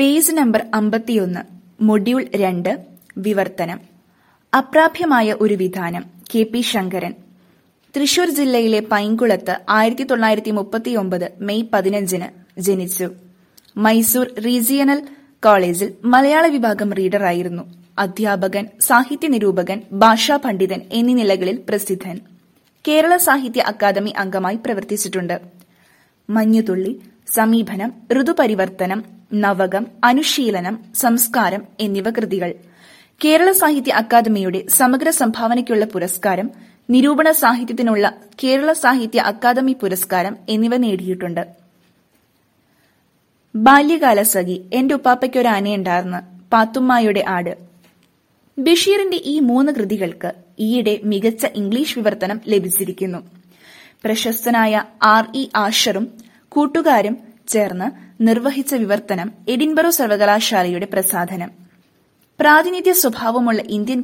Page number 51, module 2, വിവർത്തനം. അപ്രാപ്യമായ ഒരു വിധാനം. K P. Sankaran. Thrissur ജില്ലയിലെ പൈങ്കുളത്ത് 1939 മെയ് 15 ജനിച്ചു. മൈസൂർ റീജിയണൽ കോളേജിൽ മലയാള വിഭാഗം റീഡറായിരുന്നു. അധ്യാപകൻ, സാഹിത്യ നിരൂപകൻ, ഭാഷാ പണ്ഡിതൻ എന്നീ നിലകളിൽ പ്രസിദ്ധൻ. കേരള സാഹിത്യ അക്കാദമി അംഗമായി പ്രവർത്തിച്ചിട്ടുണ്ട്. മഞ്ഞുതുള്ളി, സമീപനം, ഋതുപരിവർത്തനം, നവകം, അനുശീലനം, സംസ്കാരം എന്നിവ കൃതികൾ. കേരള സാഹിത്യ അക്കാദമിയുടെ സമഗ്ര സംഭാവനയ്ക്കുള്ള പുരസ്കാരം, നിരൂപണ സാഹിത്യത്തിനുള്ള കേരള സാഹിത്യ അക്കാദമി പുരസ്കാരം എന്നിവ നേടിയിട്ടുണ്ട്. ബാല്യകാലസഖി, എന്റെ ഉപ്പാപ്പയ്ക്കൊരാനയുണ്ടാർന്ന്, പാത്തുമ്മായുടെ ആട്. ബഷീറിന്റെ ഈ 3 കൃതികൾക്ക് ഈയിടെ മികച്ച ഇംഗ്ലീഷ് വിവർത്തനം ലഭിച്ചിരിക്കുന്നു. പ്രശസ്തനായ R.E. ആഷറും കൂട്ടുകാരും ചേർന്ന് നിർവഹിച്ച വിവർത്തനം എഡിൻബറോ സർവകലാശാലയുടെ പ്രസാധനം. പ്രാതിനിധ്യ സ്വഭാവമുള്ള ഇന്ത്യൻ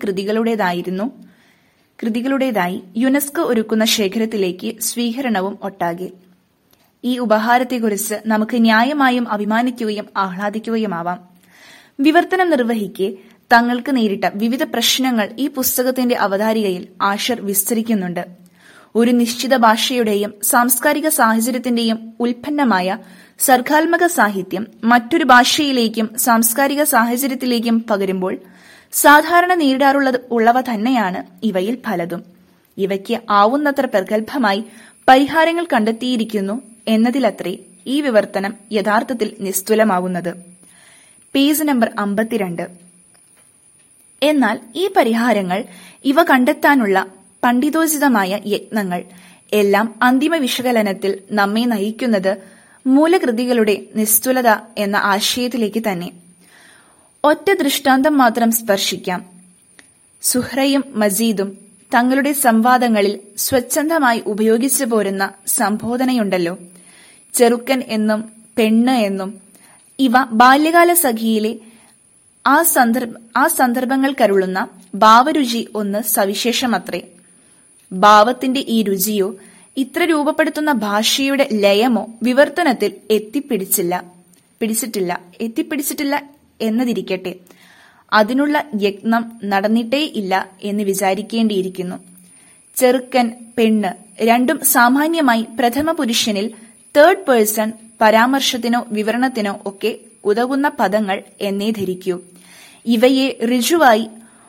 കൃതികളുടേതായി യുനെസ്കോ ഒരുക്കുന്ന ശേഖരത്തിലേക്ക് സ്വീകരണവും ഒട്ടാകെ. ഈ ഉപഹാരത്തെക്കുറിച്ച് നമുക്ക് ന്യായമായും അഭിമാനിക്കുകയും ആഹ്ലാദിക്കുകയുമാവാം. വിവർത്തനം നിർവഹിക്കെ തങ്ങൾക്ക് നേരിട്ട വിവിധ പ്രശ്നങ്ങൾ ഈ പുസ്തകത്തിന്റെ അവതാരികയിൽ ആഷർ വിസ്തരിക്കുന്നുണ്ട്. ഒരു നിശ്ചിത ഭാഷയുടെയും സാംസ്കാരിക സാഹചര്യത്തിന്റെയും ഉൽപ്പന്നമായ സർഗാത്മക സാഹിത്യം മറ്റൊരു ഭാഷയിലേക്കും സാംസ്കാരിക സാഹചര്യത്തിലേക്കും പകരുമ്പോൾ സാധാരണ നേരിടാറുള്ളവ തന്നെയാണ് ഇവയിൽ പലതും. ഇവയ്ക്ക് ആവുന്നത്ര പ്രഗത്ഭമായി പരിഹാരങ്ങൾ കണ്ടെത്തിയിരിക്കുന്നു എന്നതിലത്രേ ഈ വിവർത്തനം യഥാർത്ഥത്തിൽ നിസ്തുലമാവുന്നത്. Page number 52. എന്നാൽ ഈ പരിഹാരങ്ങൾ, ഇവ കണ്ടെത്താനുള്ള പണ്ഡിതോചിതമായ യത്നങ്ങൾ എല്ലാം അന്തിമ വിശകലനത്തിൽ നമ്മെ നയിക്കുന്നത് മൂലകൃതികളുടെ നിസ്തുലത എന്ന ആശയത്തിലേക്ക് തന്നെ. ഒറ്റ ദൃഷ്ടാന്തം മാത്രം സ്പർശിക്കാം. സുഹ്റയും മജീദും തങ്ങളുടെ സംവാദങ്ങളിൽ സ്വച്ഛന്തമായി ഉപയോഗിച്ചു പോരുന്ന സംബോധനയുണ്ടല്ലോ, ചെറുക്കൻ എന്നും പെണ്ണ് എന്നും. ഇവ ബാല്യകാല സഖിയിലെ ആ സന്ദർഭങ്ങൾക്കരുളുന്ന ഭാവരുചി ഒന്ന് സവിശേഷമത്രേ. ഭാവത്തിന്റെ ഈ രുചിയോ ഇത്ര രൂപപ്പെടുത്തുന്ന ഭാഷയുടെ ലയമോ വിവർത്തനത്തിൽ എത്തിപ്പിടിച്ചിട്ടില്ല എന്നതിരിക്കട്ടെ, അതിനുള്ള യത്നം നടന്നിട്ടേ ഇല്ല എന്ന് വിചാരിക്കേണ്ടിയിരിക്കുന്നു. ചെറുക്കൻ, പെണ്ണ് രണ്ടും സാമാന്യമായി പ്രഥമ പുരുഷനിൽ തേർഡ് പേഴ്സൺ പരാമർശത്തിനോ വിവരണത്തിനോ ഒക്കെ ഉതകുന്ന പദങ്ങൾ എന്നേ ധരിക്കൂ. ഇവയെ ഋജുവായി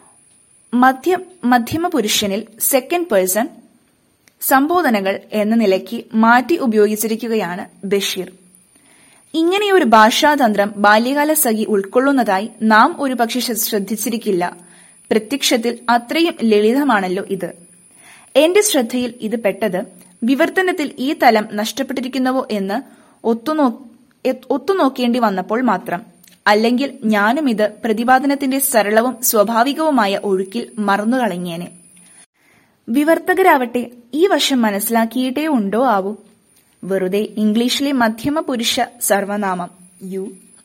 മധ്യമ പുരുഷനിൽ സെക്കൻഡ് പേഴ്സൺ സംബോധനകൾ എന്ന നിലയ്ക്ക് മാറ്റി ഉപയോഗിച്ചിരിക്കുകയാണ് ബഷീർ. ഇങ്ങനെയൊരു ഭാഷാതന്ത്രം ബാല്യകാല സഖി ഉൾക്കൊള്ളുന്നതായി നാം ഒരുപക്ഷെ ശ്രദ്ധിച്ചിരിക്കില്ല. പ്രത്യക്ഷത്തിൽ അത്രയും ലളിതമാണല്ലോ ഇത്. എന്റെ ശ്രദ്ധയിൽ ഇത് പെട്ടത് വിവർത്തനത്തിൽ ഈ തലം നഷ്ടപ്പെട്ടിരിക്കുന്നുവോ എന്ന് ഒത്തുനോക്കേണ്ടി വന്നപ്പോൾ മാത്രം. അല്ലെങ്കിൽ ഞാനും ഇത് പ്രതിപാദനത്തിന്റെ സരളവും സ്വാഭാവികവുമായ ഒഴുക്കിൽ മറന്നുകളഞ്ഞേനെ. വിവർത്തകരാവട്ടെ ഈ വശം മനസ്സിലാക്കിയിട്ടേ ഉണ്ടോ ആവൂ. വെറുതെ ഇംഗ്ലീഷിലെ മധ്യമ പുരുഷ സർവനാമം യു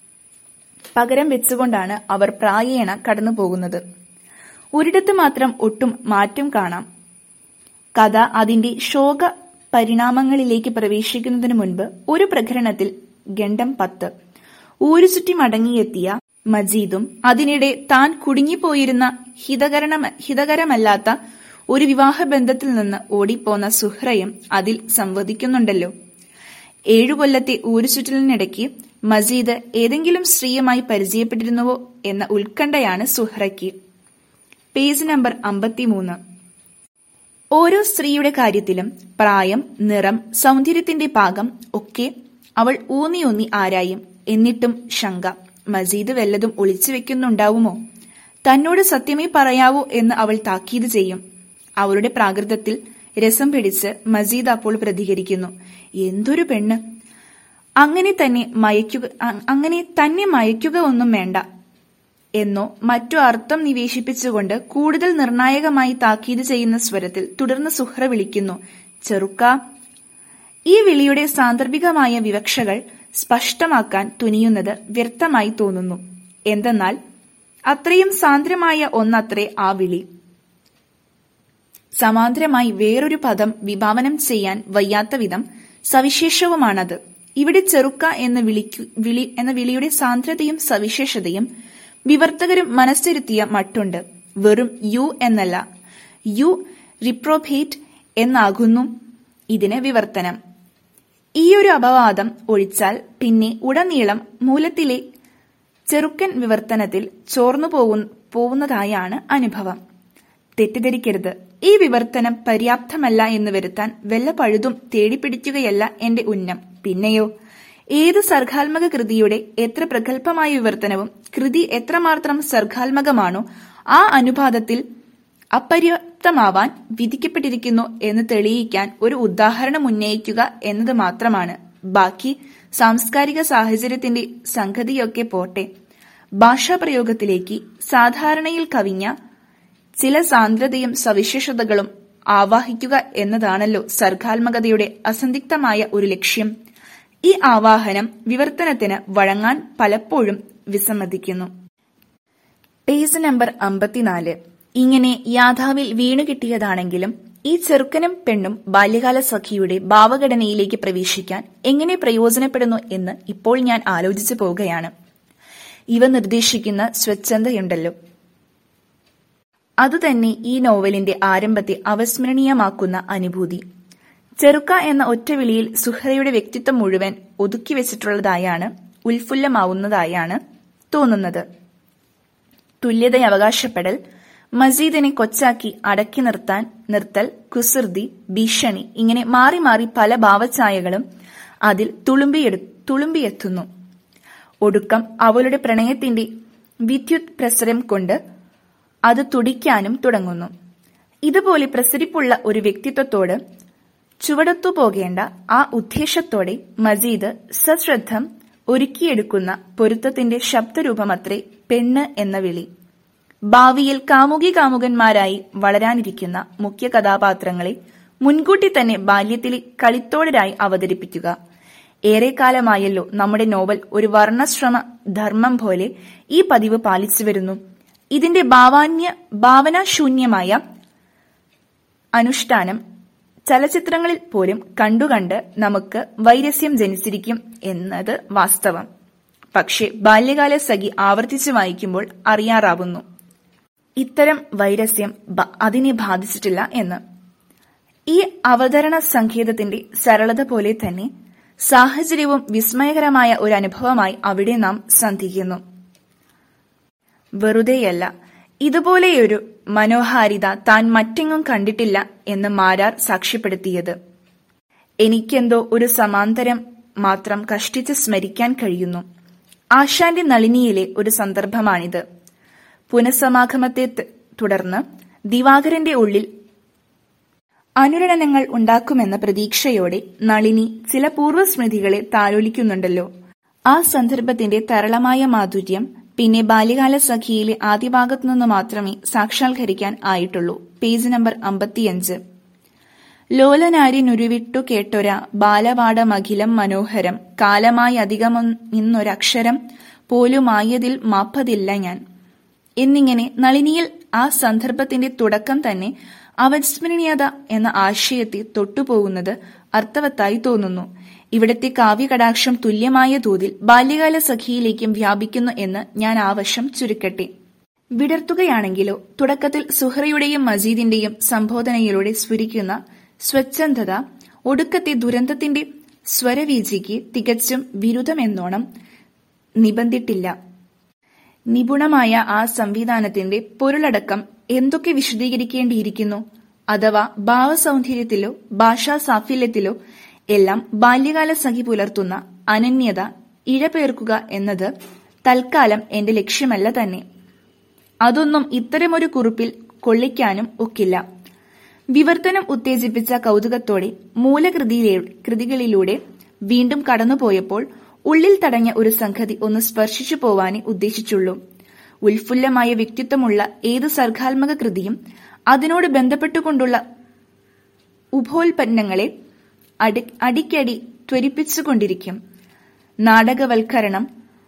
പകരം വെച്ചുകൊണ്ടാണ് അവർ പ്രായേണ കടന്നുപോകുന്നത്. ഒരിടത്ത് മാത്രം ഒട്ടും മാറ്റം കാണാം. കഥ അതിന്റെ ശോക പരിണാമങ്ങളിലേക്ക് പ്രവേശിക്കുന്നതിനു മുൻപ് ഒരു പ്രകരണത്തിൽ ഗണ്ഡം 10 ഊരുചുറ്റി മടങ്ങിയെത്തിയ മജീദും അതിനിടെ താൻ കുടുങ്ങിപ്പോയിരുന്ന ഹിതകരമല്ലാത്ത ഒരു വിവാഹബന്ധത്തിൽ നിന്ന് ഓടിപ്പോന്ന സുഹ്റയും അതിൽ സംവദിക്കുന്നുണ്ടല്ലോ. 7 കൊല്ലത്തെ ഊരുചുറ്റലിനിടയ്ക്ക് മജീദ് ഏതെങ്കിലും സ്ത്രീയുമായി പരിചയപ്പെട്ടിരുന്നുവോ എന്ന ഉത്കണ്ഠയാണ് സുഹ്റയ്ക്ക്. Page number 53. ഓരോ സ്ത്രീയുടെ കാര്യത്തിലും പ്രായം, നിറം, സൗന്ദര്യത്തിന്റെ പാകം ഒക്കെ അവൾ ഊന്നി ആരായും. എന്നിട്ടും ശങ്ക, മജീദ് വല്ലതും ഒളിച്ചു വെക്കുന്നുണ്ടാവുമോ? തന്നോട് സത്യമേ പറയാവൂ എന്ന് അവൾ താക്കീത് ചെയ്യും. അവളുടെ പ്രാകൃതത്തിൽ രസം പിടിച്ച് മജീദ് അപ്പോൾ പ്രതികരിക്കുന്നു, എന്തൊരു പെണ്ണ്, അങ്ങനെ തന്നെ മയക്കുക ഒന്നും വേണ്ട എന്നോ മറ്റോ അർത്ഥം നിവേശിപ്പിച്ചുകൊണ്ട് കൂടുതൽ നിർണായകമായി താക്കീത് ചെയ്യുന്ന സ്വരത്തിൽ തുടർന്ന് സുഹ്റ വിളിക്കുന്നു, ചെറുക്കാ. ഈ വിളിയുടെ സാന്ദർഭികമായ വിവക്ഷകൾ സ്പഷ്ടമാക്കാൻ തുനിയുന്നത് വ്യർത്ഥമായി തോന്നുന്നു. എന്തെന്നാൽ അത്രയും സാന്ദ്രമായ ഒന്നത്രേ ആ വിളി. സമാന്തരമായി വേറൊരു പദം വിഭാവനം ചെയ്യാൻ വയ്യാത്ത വിധം സവിശേഷവുമാണത്. ഇവിടെ ചെറുക്ക എന്ന വിളിയുടെ സാന്ദ്രതയും സവിശേഷതയും വിവർത്തകരും മനസ്സിരുത്തിയ മട്ടുണ്ട്. വെറും യു എന്നല്ല, യു റിപ്രോഭേറ്റ് എന്നാകുന്നു ഇതിന് വിവർത്തനം. ഈയൊരു അപവാദം ഒഴിച്ചാൽ പിന്നെ ഉടനീളം മൂലത്തിലെ ചെറുക്കൻ വിവർത്തനത്തിൽ ചോർന്നു പോകുന്നതായാണ് അനുഭവം. തെറ്റിദ്ധരിക്കരുത്, ഈ വിവർത്തനം പര്യാപ്തമല്ല എന്ന് വരുത്താൻ വല്ല പഴുതും തേടിപ്പിടിക്കുകയല്ല എന്റെ ഉന്നം. പിന്നെയോ, ഏത് സർഗാത്മക കൃതിയുടെ എത്ര പ്രഗത്ഭമായ വിവർത്തനവും കൃതി എത്രമാത്രം സർഗാത്മകമാണോ ആ അനുപാതത്തിൽ അപര്യാപ്തമാവാൻ വിധിക്കപ്പെട്ടിരിക്കുന്നു എന്ന് തെളിയിക്കാൻ ഒരു ഉദാഹരണം ഉന്നയിക്കുക എന്നത് മാത്രമാണ്. ബാക്കി സാംസ്കാരിക സാഹചര്യത്തിന്റെ സംഗതിയൊക്കെ പോട്ടെ, ഭാഷാപ്രയോഗത്തിലേക്ക് സാധാരണയിൽ കവിഞ്ഞ ചില സാന്ദ്രതയും സവിശേഷതകളും ആവാഹിക്കുക എന്നതാണല്ലോ സർഗാത്മകതയുടെ അസന്ദിഗ്ധമായ ഒരു ലക്ഷ്യം. ഈ ആവാഹനം വിവർത്തനത്തിന് വഴങ്ങാൻ പലപ്പോഴും വിസമ്മതിക്കുന്നു. Page number 54. ഇങ്ങനെ യാഥാവിൽ വീണുകിട്ടിയതാണെങ്കിലും ഈ ചെറുക്കനും പെണ്ണും ബാല്യകാല സഖിയുടെ ഭാവഘടനയിലേക്ക് പ്രവേശിക്കാൻ എങ്ങനെ പ്രയോജനപ്പെടുന്നു എന്ന് ഇപ്പോൾ ഞാൻ ആലോചിച്ചു പോവുകയാണ്. ഇവ നിർദ്ദേശിക്കുന്ന സ്വച്ഛന്തയുണ്ടല്ലോ, അതുതന്നെ ഈ നോവലിന്റെ ആരംഭത്തെ അവസ്മരണീയമാക്കുന്ന അനുഭൂതി. ചെറുക്ക എന്ന ഒറ്റ വിളിയിൽ സുഹ്റയുടെ വ്യക്തിത്വം മുഴുവൻ ഒതുക്കിവെച്ചിട്ടുള്ളതായാണ്, ഉത്ഫുല്ലമാവുന്നതായാണ് തോന്നുന്നത്. തുല്യതയവകാശപ്പെടൽ, മജീദിനെ കൊച്ചാക്കി അടക്കി നിർത്തൽ, കുസൃതി, ഭീഷണി, ഇങ്ങനെ മാറി മാറി പല ഭാവഛായകളും അതിൽ തുളുമ്പിയെത്തുന്നു. ഒടുക്കം അവളുടെ പ്രണയത്തിന്റെ വിദ്യുത് പ്രസരം കൊണ്ട് അത് തുടിക്കാനും തുടങ്ങുന്നു. ഇതുപോലെ പ്രസരിപ്പുള്ള ഒരു വ്യക്തിത്വത്തോട് ചുവടൊത്തു പോകേണ്ട ആ ഉദ്ദേശത്തോടെ മജീദ് സശ്രദ്ധം ഒരുക്കിയെടുക്കുന്ന പൊരുത്തത്തിന്റെ ശബ്ദരൂപമത്രേ പെണ്ണ് എന്ന വിളി. ഭാവിയിൽ കാമുകന്മാരായി വളരാനിരിക്കുന്ന മുഖ്യ കഥാപാത്രങ്ങളെ മുൻകൂട്ടി തന്നെ ബാല്യത്തിലെ കളിത്തോടരായി അവതരിപ്പിക്കുക. ഏറെക്കാലമായല്ലോ നമ്മുടെ നോവൽ ഒരു വർണ്ണശ്രമ ധർമ്മം പോലെ ഈ പതിവ് പാലിച്ചു വരുന്നു. ഇതിന്റെ ഭാവനാശൂന്യമായ അനുഷ്ഠാനം ചലച്ചിത്രങ്ങളിൽ പോലും കണ്ടുകണ്ട് നമുക്ക് വൈരസ്യം ജനിച്ചിരിക്കും എന്നത് വാസ്തവം. പക്ഷെ ബാല്യകാല സഖി ആവർത്തിച്ചു വായിക്കുമ്പോൾ അറിയാറാവുന്നു ഇത്തരം വൈരസ്യം അതിനെ ബാധിച്ചിട്ടില്ല എന്ന്. ഈ അവതരണ സങ്കേതത്തിന്റെ സരളത പോലെ തന്നെ സാഹചര്യവും വിസ്മയകരമായ ഒരു അനുഭവമായി അവിടെ നാം സന്ധിക്കുന്നു. വെറുതെയല്ല, ഇതുപോലെയൊരു മനോഹാരിത താൻ മറ്റെങ്ങും കണ്ടിട്ടില്ല എന്ന് മാരാർ സാക്ഷ്യപ്പെടുത്തിയത്. എനിക്കെന്തോ ഒരു സമാന്തരം മാത്രം കഷ്ടിച്ച് സ്മരിക്കാൻ കഴിയുന്നു. ആശാന്റെ നളിനിയിലെ ഒരു സന്ദർഭമാണിത്. പുനഃസമാഗമത്തെ തുടർന്ന് ദിവാകരന്റെ ഉള്ളിൽ അനുരണനങ്ങൾ ഉണ്ടാക്കുമെന്ന പ്രതീക്ഷയോടെ നളിനി ചില പൂർവ്വസ്മൃതികളെ താലോലിക്കുന്നുണ്ടല്ലോ. ആ സന്ദർഭത്തിന്റെ തരളമായ മാധുര്യം പിന്നെ ബാല്യകാല സഖിയിലെ ആദ്യ ഭാഗത്തുനിന്ന് മാത്രമേ സാക്ഷാത്കരിക്കാൻ ആയിട്ടുള്ളൂ. Page number 55. ലോലനാരിനുരുവിട്ടു കേട്ടൊര ബാലപാഠമഖിലം മനോഹരം, കാലമായി അധികമെന്നൊരക്ഷരം പോലുമായതിൽ മാപ്പതില്ല ഞാൻ എന്നിങ്ങനെ നളിനിയിൽ ആ സന്ദർഭത്തിന്റെ തുടക്കം തന്നെ അവസ്മരണീയത എന്ന ആശയത്തെ തൊട്ടുപോകുന്നത് അർത്ഥവത്തായി തോന്നുന്നു. ഇവിടത്തെ കാവ്യകടാക്ഷം തുല്യമായ തോതിൽ ബാല്യകാല സഖിയിലേക്കും വ്യാപിക്കുന്നു എന്ന് ഞാൻ ആവശ്യം ചുരുക്കട്ടെ. വിടർത്തുകയാണെങ്കിലോ തുടക്കത്തിൽ സുഹ്റയുടെയും മജീദിന്റെയും സംബോധനയിലൂടെ സ്ഫുരിക്കുന്ന സ്വച്ഛന്തത ഒടുക്കത്തെ ദുരന്തത്തിന്റെ സ്വരവീചിക്ക് തികച്ചും വിരുദ്ധമെന്നോണം നിബന്ധിട്ടില്ല. നിപുണമായ ആ സംവിധാനത്തിന്റെ പൊരുളടക്കം എന്തൊക്കെ വിശദീകരിക്കേണ്ടിയിരിക്കുന്നു? അഥവാ ഭാവസൗന്ദര്യത്തിലോ ഭാഷാ സാഫല്യത്തിലോ എല്ലാം ബാല്യകാല സഖി പുലർത്തുന്ന അനന്യത ഇഴപേർക്കുക എന്നത് തൽക്കാലം എന്റെ ലക്ഷ്യമല്ല തന്നെ. അതൊന്നും ഇത്തരമൊരു കുറിപ്പിൽ കൊള്ളിക്കാനും ഒക്കില്ല. വിവർത്തനം ഉത്തേജിപ്പിച്ച കൗതുകത്തോടെ മൂലകൃതികളിലൂടെ വീണ്ടും കടന്നുപോയപ്പോൾ ഉള്ളിൽ തടഞ്ഞ ഒരു സംഗതി ഒന്ന് സ്പർശിച്ചു പോവാനേ ഉദ്ദേശിച്ചുള്ളൂ. ഉത്ഫുല്ലമായ വ്യക്തിത്വമുള്ള ഏത് സർഗാത്മക കൃതിയും അതിനോട് ബന്ധപ്പെട്ടുകൊണ്ടുള്ള ഉപോൽപ്പന്നങ്ങളെ അടിക്കടി ത്വരിപ്പിച്ചുകൊണ്ടിരിക്കും. നാടകവൽക്കരണം,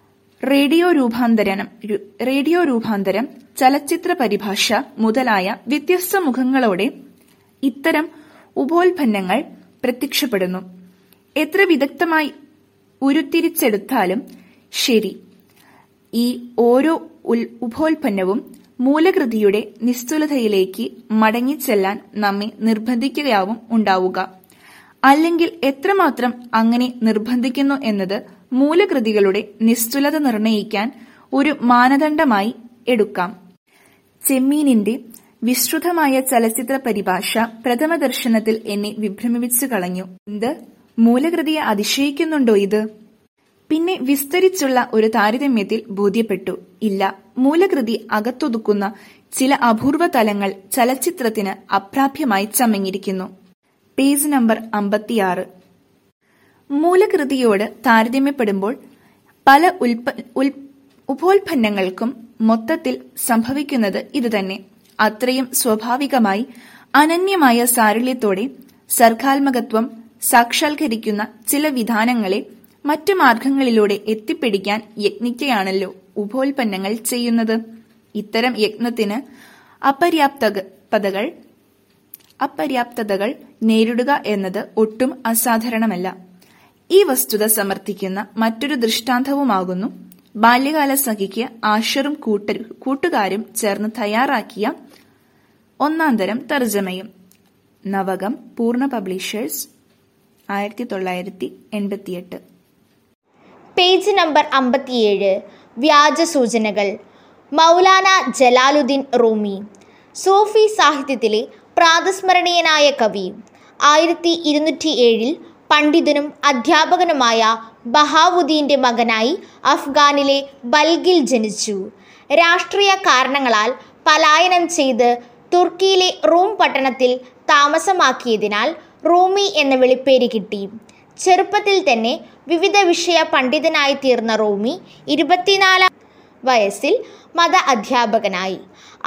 റേഡിയോ രൂപാന്തരം, ചലച്ചിത്ര പരിഭാഷ മുതലായ വ്യത്യസ്ത മുഖങ്ങളോടെ ഇത്തരം ഉപോൽപ്പന്നങ്ങൾ പ്രത്യക്ഷപ്പെടുന്നു. എത്ര വിദഗ്ധമായി ഉരുത്തിരിച്ചെടുത്താലും ശരി, ഈ ഓരോ ഉപോൽപ്പന്നവും മൂലകൃതിയുടെ നിസ്തുലതയിലേക്ക് മടങ്ങിച്ചെല്ലാൻ നമ്മെ നിർബന്ധിക്കുകയാവും ഉണ്ടാവുക. അല്ലെങ്കിൽ എത്രമാത്രം അങ്ങനെ നിർബന്ധിക്കുന്നു എന്നത് മൂലകൃതികളുടെ നിസ്തുലത നിർണയിക്കാൻ ഒരു മാനദണ്ഡമായി എടുക്കാം. ചെമ്മീനിന്റെ വിശ്രുതമായ ചലച്ചിത്ര പരിഭാഷ പ്രഥമ ദർശനത്തിൽ എന്നെ വിഭ്രമിപ്പിച്ചു കളഞ്ഞു. എന്ത്, മൂലകൃതിയെ അതിശയിക്കുന്നുണ്ടോ ഇത്? പിന്നെ വിസ്തരിച്ചുള്ള ഒരു താരതമ്യത്തിൽ ബോധ്യപ്പെട്ടു, ഇല്ല, മൂലകൃതി അകത്തൊതുക്കുന്ന ചില അപൂർവ തലങ്ങൾ ചലച്ചിത്രത്തിന് അപ്രാപ്യമായി ചമഞ്ഞിരിക്കുന്നു. Page number 56. മൂലകൃതിയോട് താരതമ്യപ്പെടുമ്പോൾ പല ഉപോൽപ്പന്നങ്ങൾക്കും മൊത്തത്തിൽ സംഭവിക്കുന്നത് ഇതുതന്നെ. അത്രയും സ്വാഭാവികമായി അനന്യമായ സാരല്യത്തോടെ സർഗാത്മകത്വം സാക്ഷാത്കരിക്കുന്ന ചില വിധാനങ്ങളെ മറ്റു മാർഗങ്ങളിലൂടെ എത്തിപ്പിടിക്കാൻ യത്നിക്കുകയാണല്ലോ ഉപോൽപ്പന്നങ്ങൾ ചെയ്യുന്നത്. ഇത്തരം യത്നത്തിന് അപര്യാപ്തതകൾ നേരിടുക എന്നത് ഒട്ടും അസാധാരണമല്ല. ഈ വസ്തുത സമർത്ഥിക്കുന്ന മറ്റൊരു ദൃഷ്ടാന്തവുമാകുന്നു ബാല്യകാല സഖിക്ക് ആഷറും കൂട്ടുകാരും ചേർന്ന് തയ്യാറാക്കിയ ഒന്നാന്തരം തർജമയും. നവകം, പൂർണ്ണ പബ്ലിഷേഴ്സ്, 1988. Page number 57. വ്യാജ സൂചനകൾ. മൗലാന ജലാലുദ്ദീൻ റൂമി, സൂഫി സാഹിത്യത്തിലെ പ്രാതസ്മരണീയനായ കവി. 1207 പണ്ഡിതനും അധ്യാപകനുമായ ബഹാവുദ്ദീന്റെ മകനായി അഫ്ഗാനിലെ ബൽഗിൽ ജനിച്ചു. രാഷ്ട്രീയ കാരണങ്ങളാൽ പലായനം ചെയ്ത് തുർക്കിയിലെ റൂം പട്ടണത്തിൽ താമസമാക്കിയതിനാൽ റൂമി എന്ന വിളിപ്പേര് കിട്ടി. ചെറുപ്പത്തിൽ തന്നെ വിവിധ വിഷയ പണ്ഡിതനായി തീർന്ന റൂമി 24 വയസ്സിൽ മത അധ്യാപകനായി.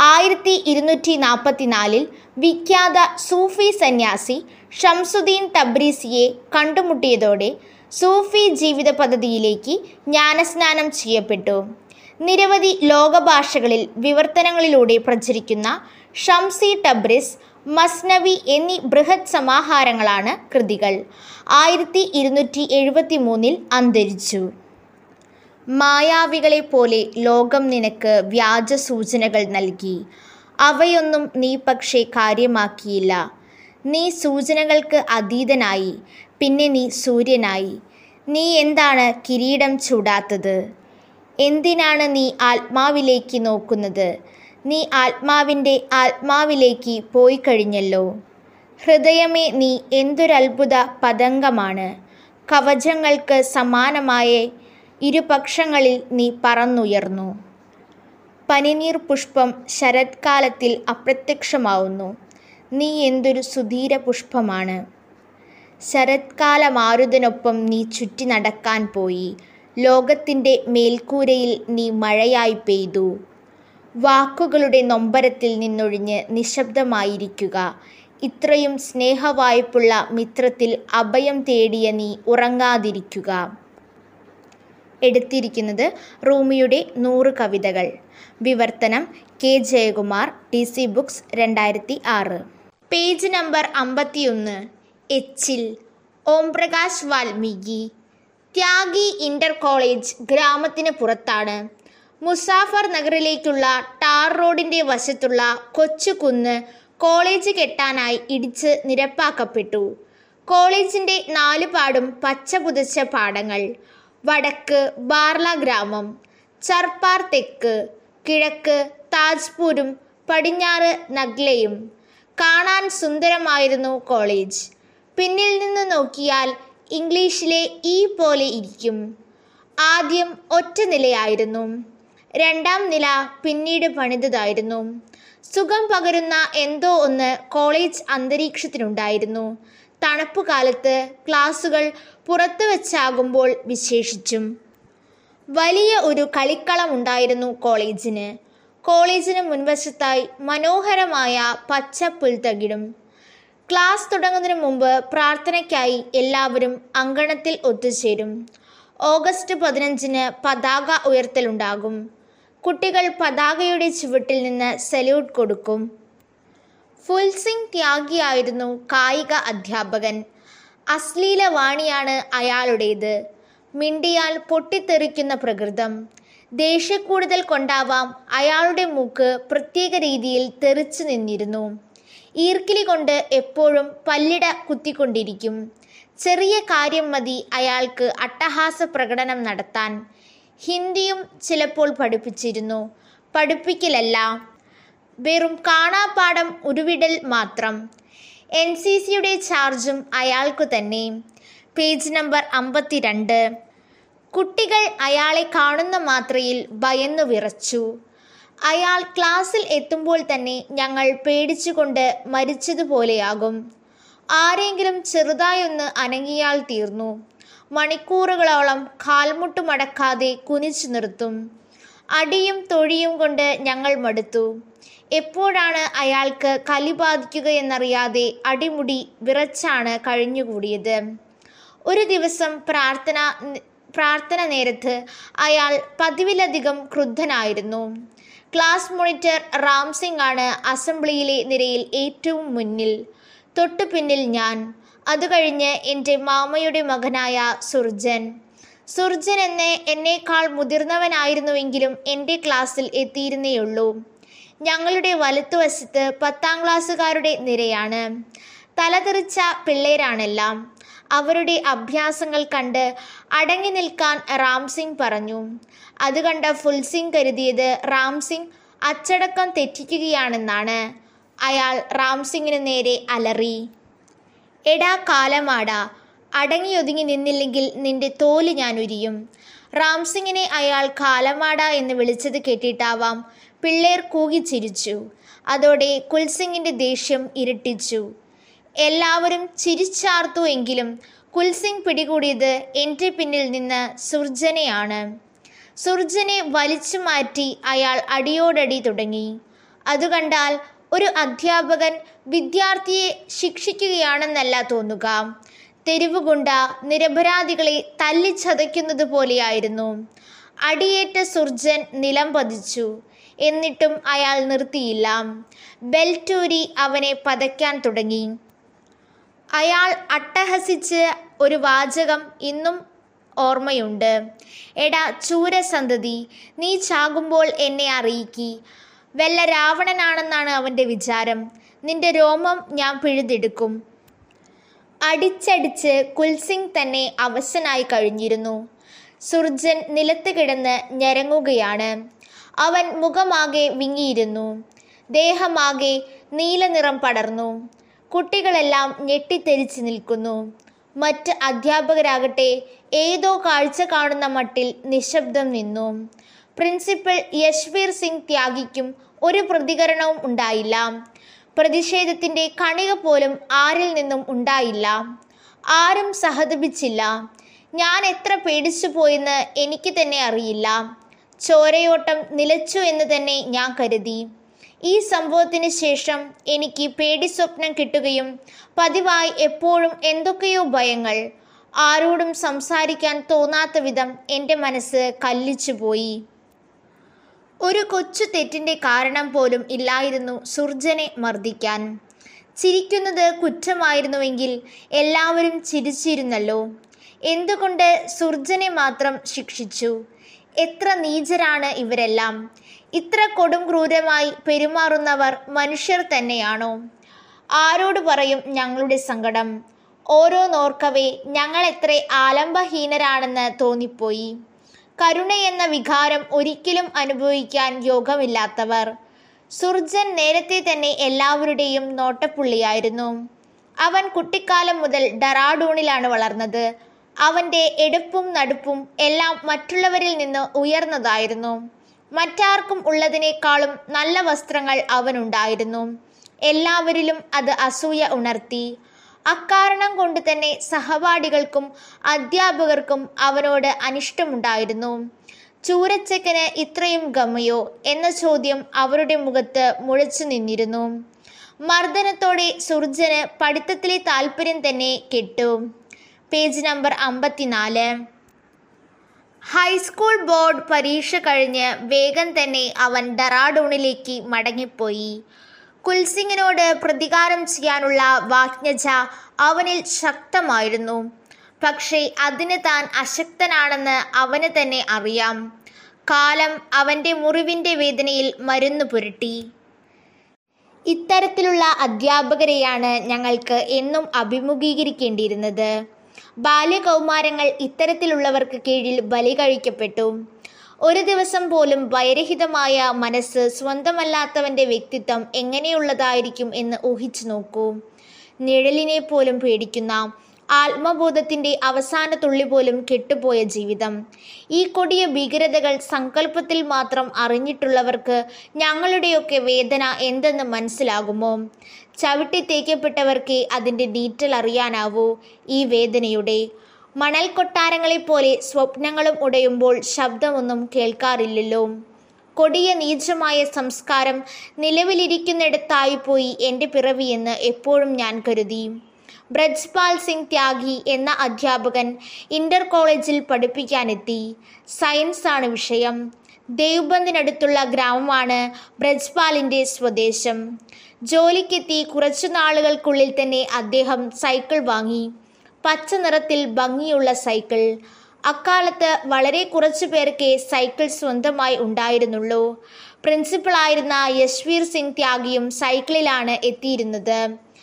1244 വിഖ്യാത സൂഫി സന്യാസി ഷംസുദ്ദീൻ തബ്രീസിയെ കണ്ടുമുട്ടിയതോടെ സൂഫി ജീവിത പദ്ധതിയിലേക്ക് ജ്ഞാനസ്നാനം ചെയ്യപ്പെട്ടു. നിരവധി ലോകഭാഷകളിൽ വിവർത്തനങ്ങളിലൂടെ പ്രചരിക്കുന്ന ഷംസി ടബ്രിസ്, മസ്നവി എന്നീ ബൃഹത് സമാഹാരങ്ങളാണ് കൃതികൾ. 1273 അന്തരിച്ചു. മായാവികളെ പോലെ ലോകം നിനക്ക് വ്യാജ സൂചനകൾ നൽകി. അവയൊന്നും നീ പക്ഷേ കാര്യമാക്കിയില്ല. നീ സൂചനകൾക്ക് അതീതനായി. പിന്നെ നീ സൂര്യനായി. നീ എന്താണ് കിരീടം ചൂടാത്തത്? എന്തിനാണ് നീ ആത്മാവിലേക്ക് നോക്കുന്നത്? നീ ആത്മാവിലേക്ക് പോയി കഴിഞ്ഞല്ലോ. ഹൃദയമേ, നീ എന്തൊരത്ഭുത പതംഗമാണ്. കവചങ്ങൾക്ക് സമാനമായ ഇരുപക്ഷങ്ങളിൽ നീ പറന്നുയർന്നു. പനിനീർ പുഷ്പം ശരത്കാലത്തിൽ അപ്രത്യക്ഷമാവുന്നു. നീ എന്തൊരു സുധീര പുഷ്പമാണ്. ശരത്കാലമാരുതനൊപ്പം നീ ചുറ്റി നടക്കാൻ പോയി. ലോകത്തിൻ്റെ മേൽക്കൂരയിൽ നീ മഴയായി പെയ്തു. വാക്കുകളുടെ നൊമ്പരത്തിൽ നിന്നൊഴിഞ്ഞ് നിശബ്ദമായിരിക്കുക. ഇത്രയും സ്നേഹവായ്പുള്ള മിത്രത്തിൽ അഭയം തേടിയ നീ ഉറങ്ങാതിരിക്കുക. എടുത്തിരിക്കുന്നത് റൂമിയുടെ 100 കവിതകൾ. വിവർത്തനം K Jayakumar, DC books, 2006. Page number 51. എച്ചിൽ. ഓംപ്രകാശ് വാൽമീകി. ത്യാഗി ഇന്റർ കോളേജ് ഗ്രാമത്തിന് പുറത്താണ്. മുസാഫർ നഗറിലേക്കുള്ള ടാർ റോഡിൻ്റെ വശത്തുള്ള കൊച്ചുകുന്ന് കോളേജ് കെട്ടാനായി ഇടിച്ച് നിരപ്പാക്കപ്പെട്ടു. കോളേജിൻ്റെ 4 പാടും പച്ച പുതച്ച പാടങ്ങൾ. വടക്ക് ബാർല ഗ്രാമം, ചർപ്പാർ തെക്ക്, കിഴക്ക് താജ്പൂരും പടിഞ്ഞാറ് നഗ്ലയും. കാണാൻ സുന്ദരമായിരുന്നു കോളേജ്. പിന്നിൽ നിന്ന് നോക്കിയാൽ ഇംഗ്ലീഷിലെ ഈ പോലെ ഇരിക്കും. ആദ്യം ഒറ്റ നിലയായിരുന്നു. 2ാം നില പിന്നീട് പണിതതായിരുന്നു. സുഖം പകരുന്ന എന്തോ ഒന്ന് കോളേജ് അന്തരീക്ഷത്തിനുണ്ടായിരുന്നു. തണുപ്പുകാലത്ത് ക്ലാസുകൾ പുറത്തു വച്ചാകുമ്പോൾ വിശേഷിച്ചും. വലിയ ഒരു കളിക്കളമുണ്ടായിരുന്നു കോളേജിന്. കോളേജിന് മുൻവശത്തായി മനോഹരമായ പച്ച പുൽത്തകിടും. ക്ലാസ് തുടങ്ങുന്നതിന് മുമ്പ് പ്രാർത്ഥനയ്ക്കായി എല്ലാവരും അങ്കണത്തിൽ ഒത്തുചേരും. ഓഗസ്റ്റ് 15-ന് പതാക ഉയർത്തലുണ്ടാകും. കുട്ടികൾ പതാകയുടെ ചുവട്ടിൽ നിന്ന് സല്യൂട്ട് കൊടുക്കും. ഫുൽസിംഗ് ത്യാഗിയായിരുന്നു കായിക അധ്യാപകൻ. അശ്ലീല വാണിയാണ് അയാളുടേത്. മിണ്ടിയാൽ പൊട്ടിത്തെറിക്കുന്ന പ്രകൃതം. ദേഷ്യക്കൂടുതൽ കൊണ്ടാവാം അയാളുടെ മൂക്ക് പ്രത്യേക രീതിയിൽ തെറിച്ചു നിന്നിരുന്നു. ഈർക്കിലി കൊണ്ട് എപ്പോഴും പല്ലിട കുത്തിക്കൊണ്ടിരിക്കും. ചെറിയ കാര്യം മതി അയാൾക്ക് അട്ടഹാസ പ്രകടനം നടത്താൻ. ഹിന്ദിയും ചിലപ്പോൾ പഠിപ്പിച്ചിരുന്നു. പഠിപ്പിക്കലല്ല, വെറും കാണാപ്പാഠം ഉരുവിടൽ മാത്രം. NCCയുടെ ചാർജും അയാൾക്കു തന്നെ. Page number 52. കുട്ടികൾ അയാളെ കാണുന്ന മാത്രയിൽ ഭയന്നു വിറച്ചു. അയാൾ ക്ലാസ്സിൽ എത്തുമ്പോൾ തന്നെ ഞങ്ങൾ പേടിച്ചുകൊണ്ട് മരിച്ചതുപോലെയാകും. ആരെങ്കിലും ചെറുതായൊന്ന് അനങ്ങിയാൽ തീർന്നു. മണിക്കൂറുകളോളം കാൽമുട്ട് മടക്കാതെ കുനിച്ചു നിർത്തും. അടിയും തൊഴിയും കൊണ്ട് ഞങ്ങൾ മടുത്തു. എപ്പോഴാണ് അയാൾക്ക് കലി ബാധിക്കുകയെന്നറിയാതെ അടിമുടി വിറച്ചാണ് കഴിഞ്ഞുകൂടിയത്. ഒരു ദിവസം പ്രാർത്ഥന നേരത്ത് അയാൾ പതിവിലധികം ക്രുദ്ധനായിരുന്നു. ക്ലാസ് മോണിറ്റർ റാംസിംഗ് ആണ് അസംബ്ലിയിലെ നിരയിൽ ഏറ്റവും മുന്നിൽ. തൊട്ടു പിന്നിൽ ഞാൻ. അത് കഴിഞ്ഞ് എൻ്റെ മാമയുടെ മകനായ സുർജൻ. സുർജൻ എന്നേക്കാൾ മുതിർന്നവനായിരുന്നുവെങ്കിലും എൻ്റെ ക്ലാസ്സിൽ എത്തിയിരുന്നേയുള്ളൂ. ഞങ്ങളുടെ വലത്തുവശത്ത് 10ാം ക്ലാസ്സുകാരുടെ നിരയാണ്. തലതെറിച്ച പിള്ളേരാണെല്ലാം. അവരുടെ അഭ്യാസങ്ങൾ കണ്ട് അടങ്ങി നിൽക്കാൻ റാംസിംഗ് പറഞ്ഞു. അത് കണ്ട ഫുൽസിംഗ് കരുതിയത് റാംസിംഗ് അച്ചടക്കം തെറ്റിക്കുകയാണെന്നാണ്. അയാൾ റാംസിംഗിന് നേരെ അലറി. എടാ കാലമാടാ, അടങ്ങിയൊതുങ്ങി നിന്നില്ലെങ്കിൽ നിന്റെ തോല് ഞാൻ ഉരിയും. റാംസിംഗിനെ അയാൾ കാലമാട എന്ന് വിളിച്ചത് കേട്ടിട്ടാവാം പിള്ളേർ കൂകിച്ചിരിച്ചു. അതോടെ കുൽസിംഗിൻ്റെ ദേഷ്യം ഇരട്ടിച്ചു. എല്ലാവരും ചിരിച്ചാർത്തു. എങ്കിലും കുൽസിംഗ് പിടികൂടിയത് എൻ്റെ പിന്നിൽ നിന്ന് സുർജനെയാണ്. സുർജനെ വലിച്ചു മാറ്റി അയാൾ അടിയോടടി തുടങ്ങി. അതുകണ്ടാൽ ഒരു അധ്യാപകൻ വിദ്യാർത്ഥിയെ ശിക്ഷിക്കുകയാണെന്നല്ല തോന്നുക. തെരുവുകൊണ്ട നിരപരാധികളെ തല്ലിച്ചതയ്ക്കുന്നത് പോലെയായിരുന്നു. അടിയേറ്റ സുർജൻ നിലം പതിച്ചു. എന്നിട്ടും അയാൾ നിർത്തിയില്ല. ബെൽറ്റൂരി അവനെ പതയ്ക്കാൻ തുടങ്ങി. അയാൾ അട്ടഹസിച്ച് ഒരു വാചകം ഇന്നും ഓർമ്മയുണ്ട്. എടാ ചൂരസന്തതി, നീ ചാകുമ്പോൾ എന്നെ അറിയിക്കി. വല്ല രാവണനാണെന്നാണ് അവൻ്റെ വിചാരം. നിന്റെ രോമം ഞാൻ പിഴുതെടുക്കും. അടിച്ചടിച്ച് കുൽസിംഗ് തന്നെ അവശനായി കഴിഞ്ഞിരുന്നു. സുർജൻ നിലത്ത് കിടന്ന് ഞരങ്ങുകയാണ്. അവൻ മുഖമാകെ വിങ്ങിയിരുന്നു. ദേഹമാകെ നീലനിറം പടർന്നു. കുട്ടികളെല്ലാം ഞെട്ടിത്തെരിച്ച് നിൽക്കുന്നു. മറ്റ് അധ്യാപകരാകട്ടെ ഏതോ കാഴ്ച കാണുന്ന മട്ടിൽ നിശബ്ദം നിന്നു. പ്രിൻസിപ്പൽ യശ്വീർ സിംഗ് ത്യാഗിക്കും ഒരു പ്രതികരണവും ഉണ്ടായില്ല. പ്രതിഷേധത്തിൻ്റെ കണിക പോലും ആരിൽ നിന്നും ഉണ്ടായില്ല. ആരും സഹതപിച്ചില്ല. ഞാൻ എത്ര പേടിച്ചു പോയെന്ന് എനിക്ക് തന്നെ അറിയില്ല. ചോരയോട്ടം നിലച്ചു എന്ന് തന്നെ ഞാൻ കരുതി. ഈ സംഭവത്തിന് ശേഷം എനിക്ക് പേടി സ്വപ്നം കിട്ടുകയും പതിവായി എപ്പോഴും എന്തൊക്കെയോ ഭയങ്ങൾ. ആരോടും സംസാരിക്കാൻ തോന്നാത്ത വിധം എൻ്റെ മനസ്സ് കല്ലിച്ചുപോയി. ഒരു കൊച്ചു തെറ്റിൻ്റെ കാരണം പോലും ഇല്ലായിരുന്നു സുർജനെ മർദ്ദിക്കാൻ. ചിരിക്കുന്നത് കുറ്റമായിരുന്നുവെങ്കിൽ എല്ലാവരും ചിരിച്ചിരുന്നല്ലോ. എന്തുകൊണ്ട് സുർജനെ മാത്രം ശിക്ഷിച്ചു? എത്ര നീചരാണ് ഇവരെല്ലാം! ഇത്ര കൊടും ക്രൂരമായി പെരുമാറുന്നവർ മനുഷ്യർ തന്നെയാണോ? ആരോട് പറയും ഞങ്ങളുടെ സങ്കടം? ഓരോന്നോർക്കവേ ഞങ്ങൾ എത്ര ആലംബഹീനരാണെന്ന് തോന്നിപ്പോയി. കരുണയെന്ന വികാരം ഒരിക്കലും അനുഭവിക്കാൻ യോഗമില്ലാത്തവർ. സുർജൻ നേരത്തെ തന്നെ എല്ലാവരുടെയും നോട്ടപ്പുള്ളിയായിരുന്നു. അവൻ കുട്ടിക്കാലം മുതൽ ഡെറാഡൂണിലാണ് വളർന്നത്. അവൻ്റെ എടുപ്പും നടുപ്പും എല്ലാം മറ്റുള്ളവരിൽ നിന്ന് ഉയർന്നതായിരുന്നു. മറ്റാർക്കും ഉള്ളതിനേക്കാളും നല്ല വസ്ത്രങ്ങൾ അവനുണ്ടായിരുന്നു. എല്ലാവരിലും അത് അസൂയ ഉണർത്തി. അക്കാരണം കൊണ്ട് തന്നെ സഹപാഠികൾക്കും അധ്യാപകർക്കും അവനോട് അനിഷ്ടമുണ്ടായിരുന്നു. ചൂരച്ചക്കന് ഇത്രയും ഗമയോ എന്ന ചോദ്യം അവരുടെ മുഖത്ത് മുഴച്ചു നിന്നിരുന്നു. മർദ്ദനത്തോടെ സുർജന് പഠിത്തത്തിലെ താല്പര്യം തന്നെ കെട്ടു. Page number 54. ഹൈസ്കൂൾ ബോർഡ് പരീക്ഷ കഴിഞ്ഞ് വേഗം തന്നെ അവൻ ഡെറാഡൂണിലേക്ക് മടങ്ങിപ്പോയി. കുൽസിംഗിനോട് പ്രതികാരം ചെയ്യാനുള്ള വാജ്ഞജ അവനിൽ ശക്തമായിരുന്നു. പക്ഷേ അതിന് താൻ അശക്തനാണെന്ന് അവന് തന്നെ അറിയാം. കാലം അവൻ്റെ മുറിവിൻ്റെ വേദനയിൽ മരുന്ന് പുരട്ടി. ഇത്തരത്തിലുള്ള അധ്യാപകരെയാണ് ഞങ്ങൾക്ക് എന്നും അഭിമുഖീകരിക്കേണ്ടിയിരുന്നത്. ബാല്യകൗമാരങ്ങൾ ഇത്തരത്തിലുള്ളവർക്ക് കീഴിൽ ബലി കഴിക്കപ്പെട്ടു. ഒരു ദിവസം പോലും ഭയരഹിതമായ മനസ്സ്, സ്വന്തമല്ലാത്തവൻ്റെ വ്യക്തിത്വം എങ്ങനെയുള്ളതായിരിക്കും എന്ന് ഊഹിച്ചു നോക്കൂ. നിഴലിനെ പോലും പേടിക്കുന്ന, ആത്മബോധത്തിൻ്റെ അവസാന തുള്ളി പോലും കെട്ടുപോയ ജീവിതം. ഈ കൊടിയ ഭീകരതകൾ സങ്കല്പത്തിൽ മാത്രം അറിഞ്ഞിട്ടുള്ളവർക്ക് ഞങ്ങളുടെയൊക്കെ വേദന എന്തെന്ന് മനസ്സിലാകുമോ? ചവിട്ടി തേക്കപ്പെട്ടവർക്ക് അതിൻ്റെ ഡീറ്റെയിൽ അറിയാനാവൂ ഈ വേദനയുടെ. മണൽ കൊട്ടാരങ്ങളെപ്പോലെ സ്വപ്നങ്ങളും ഉടയുമ്പോൾ ശബ്ദമൊന്നും കേൾക്കാറില്ലല്ലോ. കൊടിയ നീചമായ സംസ്കാരം നിലവിലിരിക്കുന്നിടത്തായിപ്പോയി എൻ്റെ പിറവിയെന്ന് എപ്പോഴും ഞാൻ കരുതി. ബ്രജ്പാൽ സിംഗ് ത്യാഗി എന്ന അധ്യാപകൻ ഇന്റർ കോളേജിൽ പഠിപ്പിക്കാനെത്തി. സയൻസാണ് വിഷയം. ദേവ്ബന്ദിനടുത്തുള്ള ഗ്രാമമാണ് ബ്രജ്പാലിൻ്റെ സ്വദേശം. ജോലിക്കെത്തി കുറച്ചു നാളുകൾക്കുള്ളിൽ തന്നെ അദ്ദേഹം സൈക്കിൾ വാങ്ങി. പച്ച നിറത്തിൽ ഭംഗിയുള്ള സൈക്കിൾ. അക്കാലത്ത് വളരെ കുറച്ചു പേർക്കേ സൈക്കിൾ സ്വന്തമായി ഉണ്ടായിരുന്നുള്ളൂ. പ്രിൻസിപ്പളായിരുന്ന യശ്വീർ സിംഗ് ത്യാഗിയും സൈക്കിളിലാണ് എത്തിയിരുന്നത്.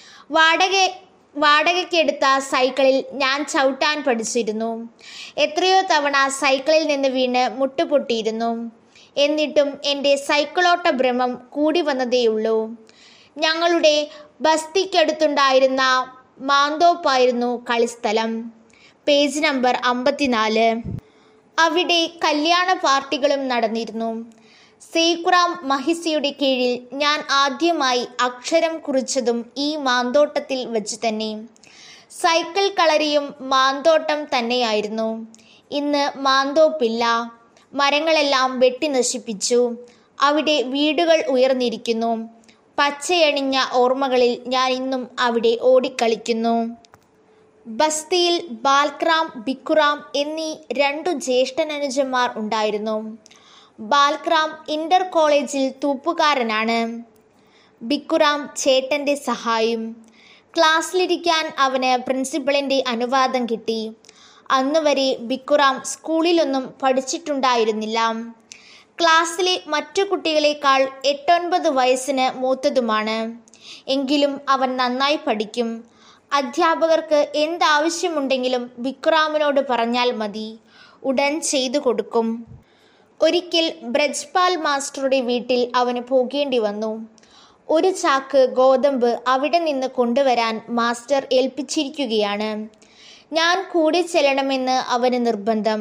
വാടകയ്ക്കെടുത്ത സൈക്കിളിൽ ഞാൻ ചവിട്ടാൻ പഠിച്ചിരുന്നു. എത്രയോ തവണ സൈക്കിളിൽ നിന്ന് വീണ് മുട്ടുപൊട്ടിയിരുന്നു. എന്നിട്ടും എൻ്റെ സൈക്കിളോട്ട ഭ്രമം കൂടി വന്നതേയുള്ളൂ. ഞങ്ങളുടെ ബസ്തിക്കടുത്തുണ്ടായിരുന്ന മാന്തോപ്പായിരുന്നു കളിസ്ഥലം. Page number 54. അവിടെ കല്യാണ പാർട്ടികളും നടന്നിരുന്നു. സേക്കുറാം മഹിസിയുടെ കീഴിൽ ഞാൻ ആദ്യമായി അക്ഷരം കുറിച്ചതും ഈ മാന്തോട്ടത്തിൽ വെച്ച് തന്നെ. സൈക്കിൾ കളരിയും മാന്തോട്ടം തന്നെയായിരുന്നു. ഇന്ന് മാന്തോപ്പില്ല. മരങ്ങളെല്ലാം വെട്ടി നശിപ്പിച്ചു. അവിടെ വീടുകൾ ഉയർന്നിരിക്കുന്നു. പച്ചയണിഞ്ഞ ഓർമ്മകളിൽ ഞാൻ ഇന്നും അവിടെ ഓടിക്കളിക്കുന്നു. ബസ്തിയിൽ ബാൽക്രാം, ബിക്കുറാം എന്നീ 2 ജ്യേഷ്ഠനുജന്മാർ ഉണ്ടായിരുന്നു. ബാൽക്രാം ഇന്റർ കോളേജിൽ തൂപ്പുകാരനാണ്. ബിക്കുറാം ചേട്ടൻ്റെ സഹായം. ക്ലാസ്സിലിരിക്കാൻ അവന് പ്രിൻസിപ്പളിൻ്റെ അനുവാദം കിട്ടി. അന്നുവരെ ബിക്കുറാം സ്കൂളിലൊന്നും പഠിച്ചിട്ടുണ്ടായിരുന്നില്ല. ക്ലാസ്സിലെ മറ്റു കുട്ടികളെക്കാൾ 8-9 വയസ്സിന് മൂത്തതുമാണ്. എങ്കിലും അവൻ നന്നായി പഠിക്കും. അധ്യാപകർക്ക് എന്താവശ്യമുണ്ടെങ്കിലും ബിക്കുറാമിനോട് പറഞ്ഞാൽ മതി, ഉടൻ ചെയ്തു കൊടുക്കും. ഒരിക്കൽ ബ്രജ്പാൽ മാസ്റ്ററുടെ വീട്ടിൽ അവന് പോകേണ്ടി വന്നു. ഒരു ചാക്ക് ഗോതമ്പ് അവിടെ നിന്ന് കൊണ്ടുവരാൻ മാസ്റ്റർ ഏൽപ്പിച്ചിരിക്കുകയാണ്. ഞാൻ കൂടി ചെല്ലണമെന്ന് അവന് നിർബന്ധം.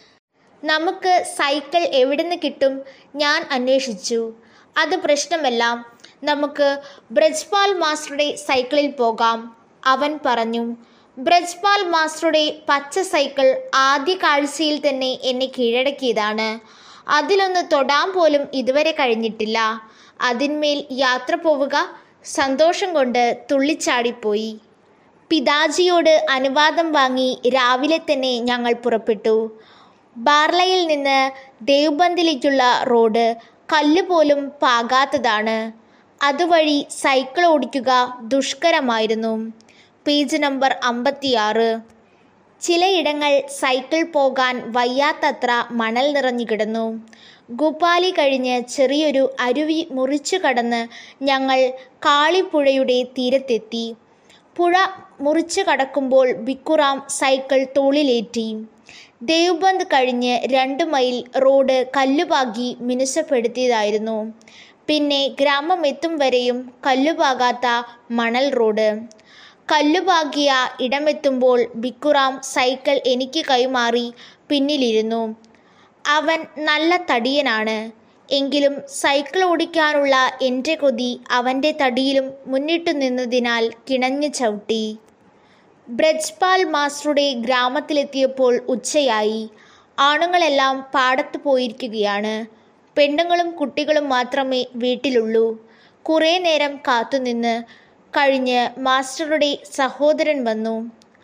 നമുക്ക് സൈക്കിൾ എവിടുന്ന് കിട്ടും? ഞാൻ അന്വേഷിച്ചു. അത് പ്രശ്നമല്ല, നമുക്ക് ബ്രജ്പാൽ മാസ്റ്ററുടെ സൈക്കിളിൽ പോകാം, അവൻ പറഞ്ഞു. ബ്രജ്പാൽ മാസ്റ്ററുടെ പച്ച സൈക്കിൾ ആദ്യ കാഴ്ചയിൽ തന്നെ എന്നെ കീഴടക്കിയതാണ്. അതിലൊന്ന് തൊടാൻ പോലും ഇതുവരെ കഴിഞ്ഞിട്ടില്ല. അതിന്മേൽ യാത്ര പോവുക, സന്തോഷം കൊണ്ട് തുള്ളിച്ചാടിപ്പോയി. പിതാജിയോട് അനുവാദം വാങ്ങി രാവിലെ തന്നെ ഞങ്ങൾ പുറപ്പെട്ടു. ബാർലയിൽ നിന്ന് ദേവ്ബന്ദിലേക്കുള്ള റോഡ് കല്ലുപോലും പാകാത്തതാണ്. അതുവഴി സൈക്കിൾ ഓടിക്കുക ദുഷ്കരമായിരുന്നു. Page number 56. ചിലയിടങ്ങൾ സൈക്കിൾ പോകാൻ വയ്യാത്തത്ര മണൽ നിറഞ്ഞു കിടന്നു. ഗുപാലി കഴിഞ്ഞ് ചെറിയൊരു അരുവി മുറിച്ചു കടന്ന് ഞങ്ങൾ കാളിപ്പുഴയുടെ തീരത്തെത്തി. പുഴ മുറിച്ചു കടക്കുമ്പോൾ ബിക്കുറാം സൈക്കിൾ തോളിലേറ്റി. ദേവ്ബന്ദ് കഴിഞ്ഞ് 2 മൈൽ റോഡ് കല്ലുപാകി മിനുസപ്പെടുത്തിയതായിരുന്നു. പിന്നെ ഗ്രാമം എത്തും വരെയും കല്ലുപാകാത്ത മണൽ റോഡ്. കല്ലുപാകിയ ഇടമെത്തുമ്പോൾ ബിക്കുറാം സൈക്കിൾ എനിക്ക് കൈമാറി പിന്നിലിരുന്നു. അവൻ നല്ല തടിയനാണ്. എങ്കിലും സൈക്കിൾ ഓടിക്കാനുള്ള എൻ്റെ കൊതി അവൻ്റെ തടിയിലും മുന്നിട്ടു നിന്നതിനാൽ കിണഞ്ഞു ചവിട്ടി. ബ്രജ്പാൽ മാസ്റ്ററുടെ ഗ്രാമത്തിലെത്തിയപ്പോൾ ഉച്ചയായി. ആണുങ്ങളെല്ലാം പാടത്ത് പോയിരിക്കുകയാണ്. പെണ്ണുങ്ങളും കുട്ടികളും മാത്രമേ വീട്ടിലുള്ളൂ. കുറേ നേരം കാത്തുനിന്ന് കഴിഞ്ഞ് മാസ്റ്ററുടെ സഹോദരൻ വന്നു.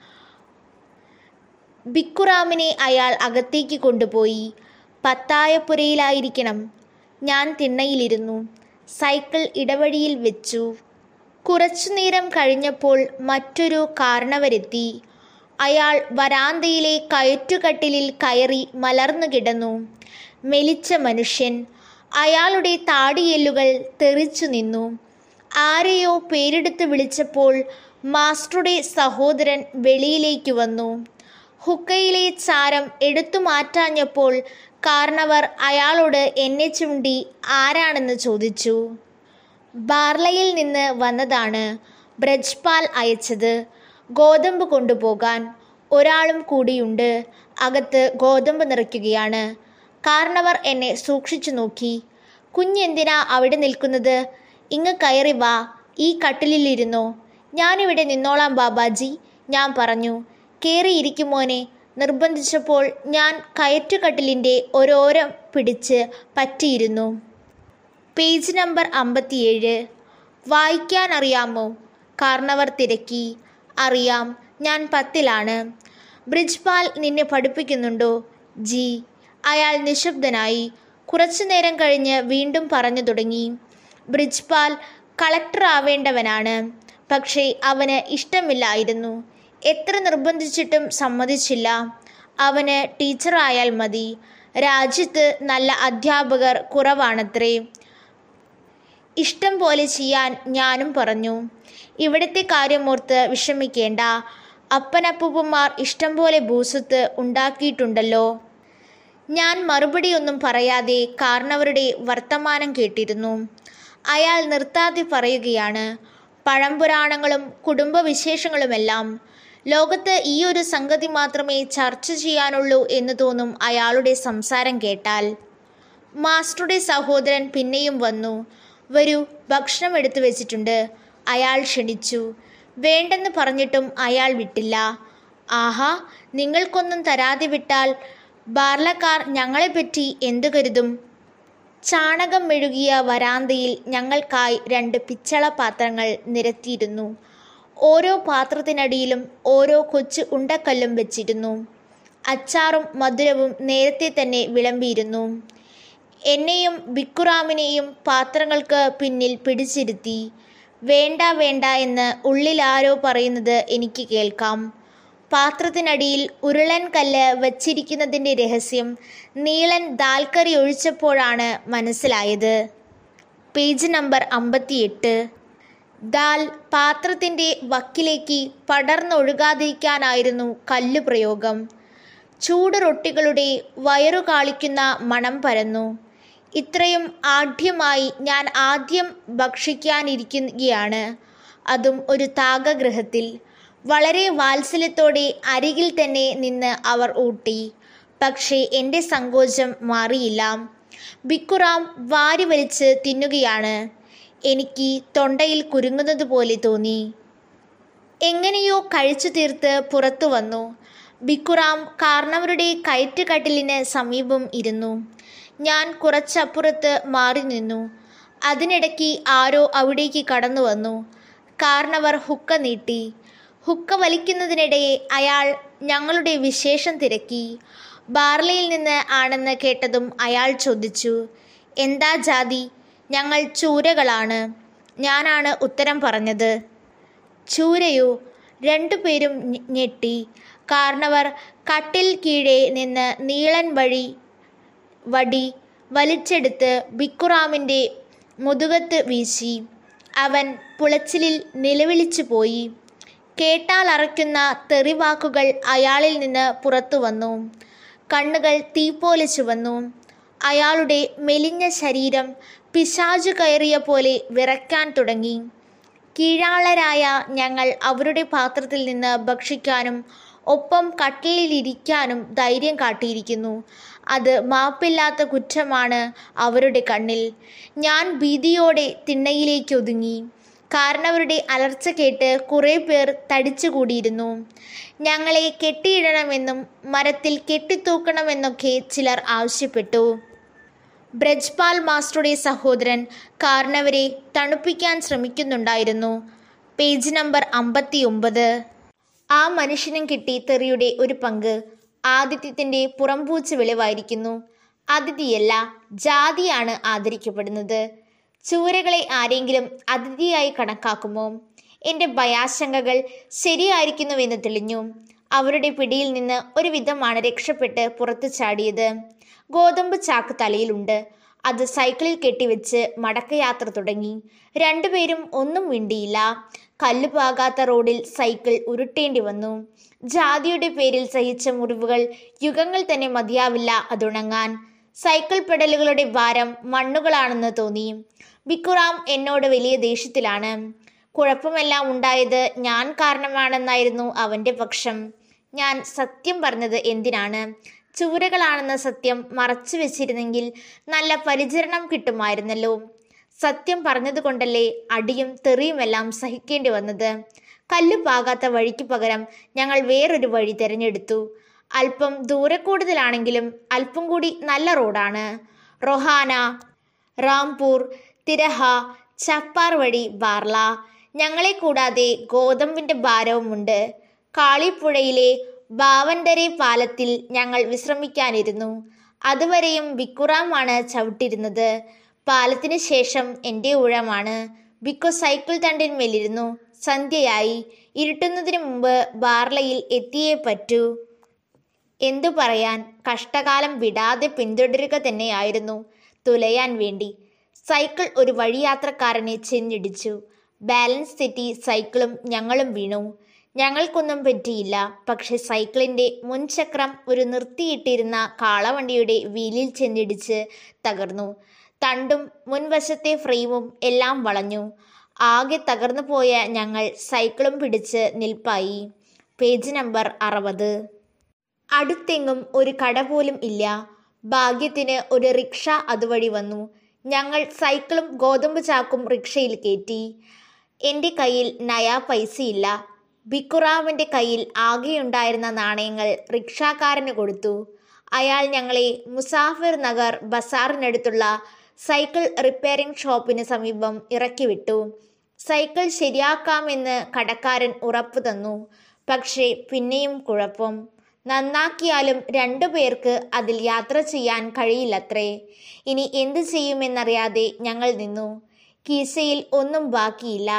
ബിക്കുറാമിനെ അയാൾ അകത്തേക്ക് കൊണ്ടുപോയി. പത്തായപ്പുരയിലായിരിക്കണം. ഞാൻ തിണ്ണയിലിരുന്നു. സൈക്കിൾ ഇടവഴിയിൽ വെച്ചു. കുറച്ചു നേരം കഴിഞ്ഞപ്പോൾ മറ്റൊരു കാരണവരെത്തി. അയാൾ വരാന്തയിലെ കയറ്റുകട്ടിലിൽ കയറി മലർന്നു കിടന്നു. മെലിച്ച മനുഷ്യൻ. അയാളുടെ താടിയെല്ലുകൾ തെറിച്ചു നിന്നു. ആരെയോ പേരെടുത്ത് വിളിച്ചപ്പോൾ മാസ്റ്ററുടെ സഹോദരൻ വെളിയിലേക്ക് വന്നു. ഹുക്കയിലെ ചാരം എടുത്തു മാറ്റാഞ്ഞപ്പോൾ കാരണവർ അയാളോട് എന്നെ ചൂണ്ടി ആരാണെന്ന് ചോദിച്ചു. ബാർലയിൽ നിന്ന് വന്നതാണ്. ബ്രജ്പാൽ അയച്ചത്. ഗോതമ്പ് കൊണ്ടുപോകാൻ. ഒരാളും കൂടിയുണ്ട്. അകത്ത് ഗോതമ്പ് നിറയ്ക്കുകയാണ്. കാരണവർ എന്നെ സൂക്ഷിച്ചു നോക്കി. കുഞ്ഞെന്തിനാ അവിടെ നിൽക്കുന്നത്? ഇങ്ങ് കയറി വാ, ഈ കട്ടിലിലിരുന്നോ. ഞാനിവിടെ നിന്നോളാം ബാബാജി, ഞാൻ പറഞ്ഞു. കയറിയിരിക്കുമോനെ. നിർബന്ധിച്ചപ്പോൾ ഞാൻ കയറ്റുകട്ടിലിൻ്റെ ഒരോരം പിടിച്ച് പറ്റിയിരുന്നു. Page number 57. വായിക്കാൻ അറിയാമോ? കാരണവർ തിരക്കി. അറിയാം, ഞാൻ 10ലാണ്. ബ്രിജ്പാൽ നിന്നെ പഠിപ്പിക്കുന്നുണ്ടോ? ജി. അയാൾ നിശബ്ദനായി. കുറച്ചു നേരം കഴിഞ്ഞ് വീണ്ടും പറഞ്ഞു തുടങ്ങി. ബ്രിജ്പാൽ കളക്ടർ ആവേണ്ടവനാണ്. പക്ഷേ അവന് ഇഷ്ടമില്ലായിരുന്നു. എത്ര നിർബന്ധിച്ചിട്ടും സമ്മതിച്ചില്ല. അവന് ടീച്ചറായാൽ മതി. രാജ്യത്ത് നല്ല അധ്യാപകർ കുറവാണത്രേ. ഇഷ്ടം പോലെ ചെയ്യാൻ ഞാനും പറഞ്ഞു. ഇവിടുത്തെ കാര്യമോർത്ത് വിഷമിക്കേണ്ട. അപ്പനപ്പൂപ്പന്മാർ ഇഷ്ടം പോലെ ഭൂസ്വത്ത് ഉണ്ടാക്കിയിട്ടുണ്ടല്ലോ. ഞാൻ മറുപടിയൊന്നും പറയാതെ കാരണവരുടെ വർത്തമാനം കേട്ടിരുന്നു. അയാൾ നിർത്താതെ പറയുകയാണ്. പഴംപുരാണങ്ങളും കുടുംബവിശേഷങ്ങളുമെല്ലാം. ലോകത്ത് ഈ ഒരു സംഗതി മാത്രമേ ചർച്ച ചെയ്യാനുള്ളൂ എന്ന് തോന്നും അയാളുടെ സംസാരം കേട്ടാൽ. മാസ്റ്ററുടെ സഹോദരൻ പിന്നെയും വന്നു. വരൂ, ഭക്ഷണം എടുത്തു വെച്ചിട്ടുണ്ട്. അയാൾ ക്ഷണിച്ചു. വേണ്ടെന്ന് പറഞ്ഞിട്ടും അയാൾ വിട്ടില്ല. ആഹാ, നിങ്ങൾക്കൊന്നും തരാതെ വിട്ടാൽ ബാർലക്കാർ ഞങ്ങളെപ്പറ്റി എന്തു കരുതും? ചാണകം മെഴുകിയ വരാന്തയിൽ ഞങ്ങൾക്കായി 2 പിച്ചള പാത്രങ്ങൾ നിരത്തിയിരുന്നു. ഓരോ പാത്രത്തിനടിയിലും ഓരോ കൊച്ചു ഉണ്ടക്കല്ലും വെച്ചിരുന്നു. അച്ചാറും മധുരവും നേരത്തെ തന്നെ വിളമ്പിയിരുന്നു. എന്നെയും ബിക്കുറാമിനെയും പാത്രങ്ങൾക്ക് പിന്നിൽ പിടിച്ചിരുത്തി. വേണ്ട വേണ്ട എന്ന് ഉള്ളിലാരോ പറയുന്നത് എനിക്ക് കേൾക്കാം. പാത്രത്തിനടിയിൽ ഉരുളൻ കല്ല് വച്ചിരിക്കുന്നതിൻ്റെ രഹസ്യം നീളൻ ദാൽക്കറി ഒഴിച്ചപ്പോഴാണ് മനസ്സിലായത്. Page number 58. ദാൽ പാത്രത്തിൻ്റെ വക്കിലേക്ക് പടർന്നൊഴുകാതിരിക്കാനായിരുന്നു കല്ല് പ്രയോഗം. ചൂട് റൊട്ടികളുടെ വയറു കാളിക്കുന്ന മണം പരന്നു. ഇത്രയും ആഢ്യമായി ഞാൻ ആദ്യം ഭക്ഷിക്കാനിരിക്കുകയാണ്. അതും ഒരു താകഗൃഹത്തിൽ. വളരെ വാത്സല്യത്തോടെ അരികിൽ തന്നെ നിന്ന് അവർ ഊട്ടി. പക്ഷേ എൻ്റെ സങ്കോചം മാറിയില്ല. ബിക്കുറാം വാരി വലിച്ച് തിന്നുകയാണ്. എനിക്ക് തൊണ്ടയിൽ കുരുങ്ങുന്നത് പോലെ തോന്നി. എങ്ങനെയോ കഴിച്ചു തീർത്ത് പുറത്തു വന്നു. ബിക്കുറാം കാരണവരുടെ കയറ്റുകട്ടിലിന് സമീപം ഇരുന്നു. ഞാൻ കുറച്ചപ്പുറത്ത് മാറി നിന്നു. അതിനിടയ്ക്ക് ആരോ അവിടേക്ക് കടന്നു വന്നു. കാരണവർ ഹുക്ക നീട്ടി. ഹുക്ക വലിക്കുന്നതിനിടയെ അയാൾ ഞങ്ങളുടെ വിശേഷം തിരക്കി. ബാർലയിൽ നിന്ന് ആണെന്ന് കേട്ടതും അയാൾ ചോദിച്ചു, എന്താ ജാതി? ഞങ്ങൾ ചൂരകളാണ്. ഞാനാണ് ഉത്തരം പറഞ്ഞത്. ചൂരയോ? 2 പേരും ഞെട്ടി. കാരണവർ കട്ടിൽ കീഴെ നിന്ന് നീളൻ വടി വലിച്ചെടുത്ത് ബിക്കുറാമിൻ്റെ മുതുകത്ത് വീശി. അവൻ പുളച്ചിലിൽ നിലവിളിച്ചു പോയി. കേട്ടാൽ അറയ്ക്കുന്ന തെറിവാക്കുകൾ അയാളിൽ നിന്ന് പുറത്തു വന്നു. കണ്ണുകൾ തീപോലെ ചുവന്നു. അയാളുടെ മെലിഞ്ഞ ശരീരം പിശാചു കയറിയ പോലെ വിറയ്ക്കാൻ തുടങ്ങി. കീഴാളരായ ഞങ്ങൾ അവരുടെ പാത്രത്തിൽ നിന്ന് ഭക്ഷിക്കാനും ഒപ്പം കട്ടിലിരിക്കാനും ധൈര്യം കാട്ടിയിരിക്കുന്നു. അത് മാപ്പില്ലാത്ത കുറ്റമാണ് അവരുടെ കണ്ണിൽ. ഞാൻ ഭീതിയോടെ തിണ്ണയിലേക്ക് ഒതുങ്ങി. കാരണവരുടെ അലർച്ച കേട്ട് കുറേ പേർ തടിച്ചുകൂടിയിരുന്നു. ഞങ്ങളെ കെട്ടിയിടണമെന്നും മരത്തിൽ കെട്ടിത്തൂക്കണമെന്നൊക്കെ ചിലർ ആവശ്യപ്പെട്ടു. ബ്രജ്പാൽ മാസ്റ്ററുടെ സഹോദരൻ കാരണവരെ തണുപ്പിക്കാൻ ശ്രമിക്കുന്നുണ്ടായിരുന്നു. Page number 59. ആ മനുഷ്യനും കിട്ടി തെറിയുടെ ഒരു പങ്ക്. ആതിഥ്യത്തിൻ്റെ പുറംപൂച്ച് വെളിവായിരിക്കുന്നു. അതിഥിയല്ല, ജാതിയാണ് ആദരിക്കപ്പെടുന്നത്. ചൂരകളെ ആരെങ്കിലും അതിഥിയായി കണക്കാക്കുമോ? എൻ്റെ ഭയാശങ്കകൾ ശരിയായിരിക്കുന്നുവെന്ന് തെളിഞ്ഞു. അവരുടെ പിടിയിൽ നിന്ന് ഒരുവിധമാണ് രക്ഷപ്പെട്ട് പുറത്തു ചാടിയത്. ഗോതമ്പ് ചാക്ക് തലയിലുണ്ട്. അത് സൈക്കിളിൽ കെട്ടിവെച്ച് മടക്കയാത്ര തുടങ്ങി. രണ്ടുപേരും ഒന്നും മിണ്ടിയില്ല. കല്ലുപാകാത്ത റോഡിൽ സൈക്കിൾ ഉരുട്ടേണ്ടി വന്നു. ജാതിയുടെ പേരിൽ സഹിച്ച മുറിവുകൾ യുഗങ്ങൾ തന്നെ മതിയാവില്ല അതുണങ്ങാൻ. സൈക്കിൾ പെഡലുകളുടെ ഭാരം മണ്ണുകളാണെന്ന് തോന്നി. ബിക്കുറാം എന്നോട് വലിയ ദേഷ്യത്തിലാണ്. കുഴപ്പമെല്ലാം ഉണ്ടായത് ഞാൻ കാരണമാണെന്നായിരുന്നു അവൻ്റെ പക്ഷം. ഞാൻ സത്യം പറഞ്ഞത് എന്തിനാണ്? ചൂരകളാണെന്ന സത്യം മറച്ചു വെച്ചിരുന്നെങ്കിൽ നല്ല പരിചരണം കിട്ടുമായിരുന്നല്ലോ. സത്യം പറഞ്ഞതുകൊണ്ടല്ലേ അടിയും തെറിയുമെല്ലാം സഹിക്കേണ്ടി വന്നത്. കല്ല് പാകാത്ത വഴിക്ക് പകരം ഞങ്ങൾ വേറൊരു വഴി തിരഞ്ഞെടുത്തു. അല്പം ദൂരക്കൂടുതലാണെങ്കിലും അല്പം കൂടി നല്ല റോഡാണ്. റൊഹാന, റാംപൂർ, തിരഹ, ചപ്പാർ വഴി ബാർല. ഞങ്ങളെ കൂടാതെ ഗോതമ്പിൻ്റെ ഭാരവുമുണ്ട്. കാളിപ്പുഴയിലെ ബാവൻഡരെ പാലത്തിൽ ഞങ്ങൾ വിശ്രമിക്കാനിരുന്നു. അതുവരെയും ബിക്കുറാമാണ് ചവിട്ടിരുന്നത്. പാലത്തിന് ശേഷം എൻ്റെ ഊഴമാണ്. ബിക്കു സൈക്കിൾ തണ്ടിന്മേലിരുന്നു. സന്ധ്യയായി. ഇരുട്ടുന്നതിന് മുമ്പ് ബാർലയിൽ എത്തിയേ പറ്റൂ. എന്തു പറയാൻ, കഷ്ടകാലം വിടാതെ പിന്തുടരുക തന്നെയായിരുന്നു തുലയാൻ വേണ്ടി. സൈക്കിൾ ഒരു വഴിയാത്രക്കാരനെ ചെന്നിടിച്ചു. ബാലൻസ് തെറ്റി സൈക്കിളും ഞങ്ങളും വീണു. ഞങ്ങൾക്കൊന്നും പറ്റിയില്ല. പക്ഷെ സൈക്കിളിൻ്റെ മുൻചക്രം ഒരു നിർത്തിയിട്ടിരുന്ന കാളവണ്ടിയുടെ വീലിൽ ചെന്നിടിച്ച് തകർന്നു. തണ്ടും മുൻവശത്തെ ഫ്രെയിമും എല്ലാം വളഞ്ഞു. ആകെ തകർന്നു പോയ ഞങ്ങൾ സൈക്കിളും പിടിച്ച് നിൽപ്പായി. Page number 60. അടുത്തെങ്ങും ഒരു കട പോലും ഇല്ല. ഭാഗ്യത്തിന് ഒരു റിക്ഷ അതുവഴി വന്നു. ഞങ്ങൾ സൈക്കിളും ഗോതമ്പ് ചാക്കും റിക്ഷയിൽ കയറ്റി. എൻ്റെ കയ്യിൽ നയാ പൈസയില്ല. ബിക്കുറാവിൻ്റെ കയ്യിൽ ആകെയുണ്ടായിരുന്ന നാണയങ്ങൾ റിക്ഷാക്കാരന് കൊടുത്തു. അയാൾ ഞങ്ങളെ മുസാഫിർ നഗർ ബസാറിനടുത്തുള്ള സൈക്കിൾ റിപ്പയറിംഗ് ഷോപ്പിന് സമീപം ഇറക്കി വിട്ടു. സൈക്കിൾ ശരിയാക്കാമെന്ന് കടക്കാരൻ ഉറപ്പു തന്നു. പക്ഷേ പിന്നെയും കുഴപ്പം. നന്നാക്കിയാലും 2 പേർക്ക് അതിൽ യാത്ര ചെയ്യാൻ കഴിയില്ലത്രേ. ഇനി എന്തു ചെയ്യുമെന്നറിയാതെ ഞങ്ങൾ നിന്നു. കീശയിൽ ഒന്നും ബാക്കിയില്ല.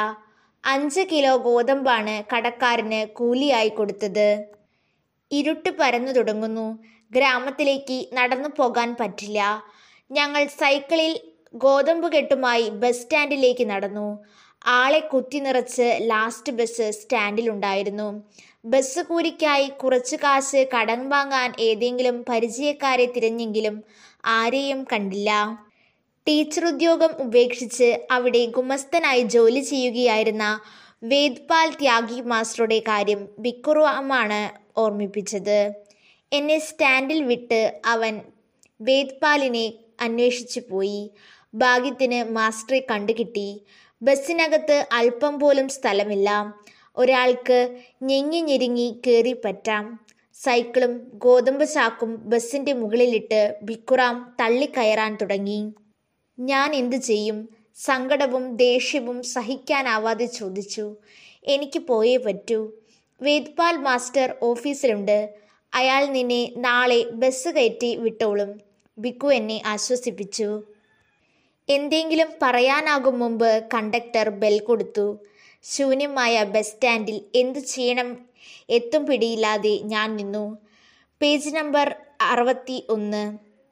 5 കിലോ ഗോതമ്പാണ് കടക്കാരന് കൂലിയായി കൊടുത്തത്. ഇരുട്ട് പരന്നു തുടങ്ങുന്നു. ഗ്രാമത്തിലേക്ക് നടന്നു പോകാൻ പറ്റില്ല. ഞങ്ങൾ സൈക്കിളിൽ ഗോതമ്പ് കെട്ടുമായി ബസ് സ്റ്റാൻഡിലേക്ക് നടന്നു. ആളെ കുത്തി നിറച്ച് ലാസ്റ്റ് ബസ് സ്റ്റാൻഡിലുണ്ടായിരുന്നു. ബസ് കൂലിക്കായി കുറച്ചു കാശ് കടം വാങ്ങാൻ ഏതെങ്കിലും പരിചയക്കാരെ തിരഞ്ഞെങ്കിലും ആരെയും കണ്ടില്ല. ടീച്ചർ ഉദ്യോഗം ഉപേക്ഷിച്ച് അവിടെ ഗുമസ്തനായി ജോലി ചെയ്യുകയായിരുന്ന വേദ്പാൽ ത്യാഗി മാസ്റ്ററുടെ കാര്യം ബിക്കുറാമാണ് ഓർമ്മിപ്പിച്ചത്. എന്നെ സ്റ്റാൻഡിൽ വിട്ട് അവൻ വേദ്പാലിനെ അന്വേഷിച്ചു പോയി. ഭാഗ്യത്തിന് മാസ്റ്ററെ കണ്ടുകിട്ടി. ബസ്സിനകത്ത് അല്പം പോലും സ്ഥലമില്ല. ഒരാൾക്ക് ഞെങ്ങി ഞെരുങ്ങി കയറി പറ്റാം. സൈക്കിളും ഗോതമ്പ് ചാക്കും ബസ്സിൻ്റെ മുകളിലിട്ട് ബിക്കുറാം തള്ളിക്കയറാൻ തുടങ്ങി. ഞാൻ എന്തു ചെയ്യും? സങ്കടവും ദേഷ്യവും സഹിക്കാനാവാതെ ചോദിച്ചു. എനിക്ക് പോയേ പറ്റൂ. വേദ്പാൽ മാസ്റ്റർ ഓഫീസിലുണ്ട്. അയാൾ നിന്നെ നാളെ ബസ് കയറ്റി വിട്ടോളും. ബിക്കു എന്നെ ആശ്വസിപ്പിച്ചു. എന്തെങ്കിലും പറയാനാകും മുമ്പ് കണ്ടക്ടർ ബെൽ കൊടുത്തു. ശൂന്യമായ ബസ് സ്റ്റാൻഡിൽ എന്തു ചെയ്യണം എത്തും പിടിയില്ലാതെ ഞാൻ നിന്നു. Page number 61.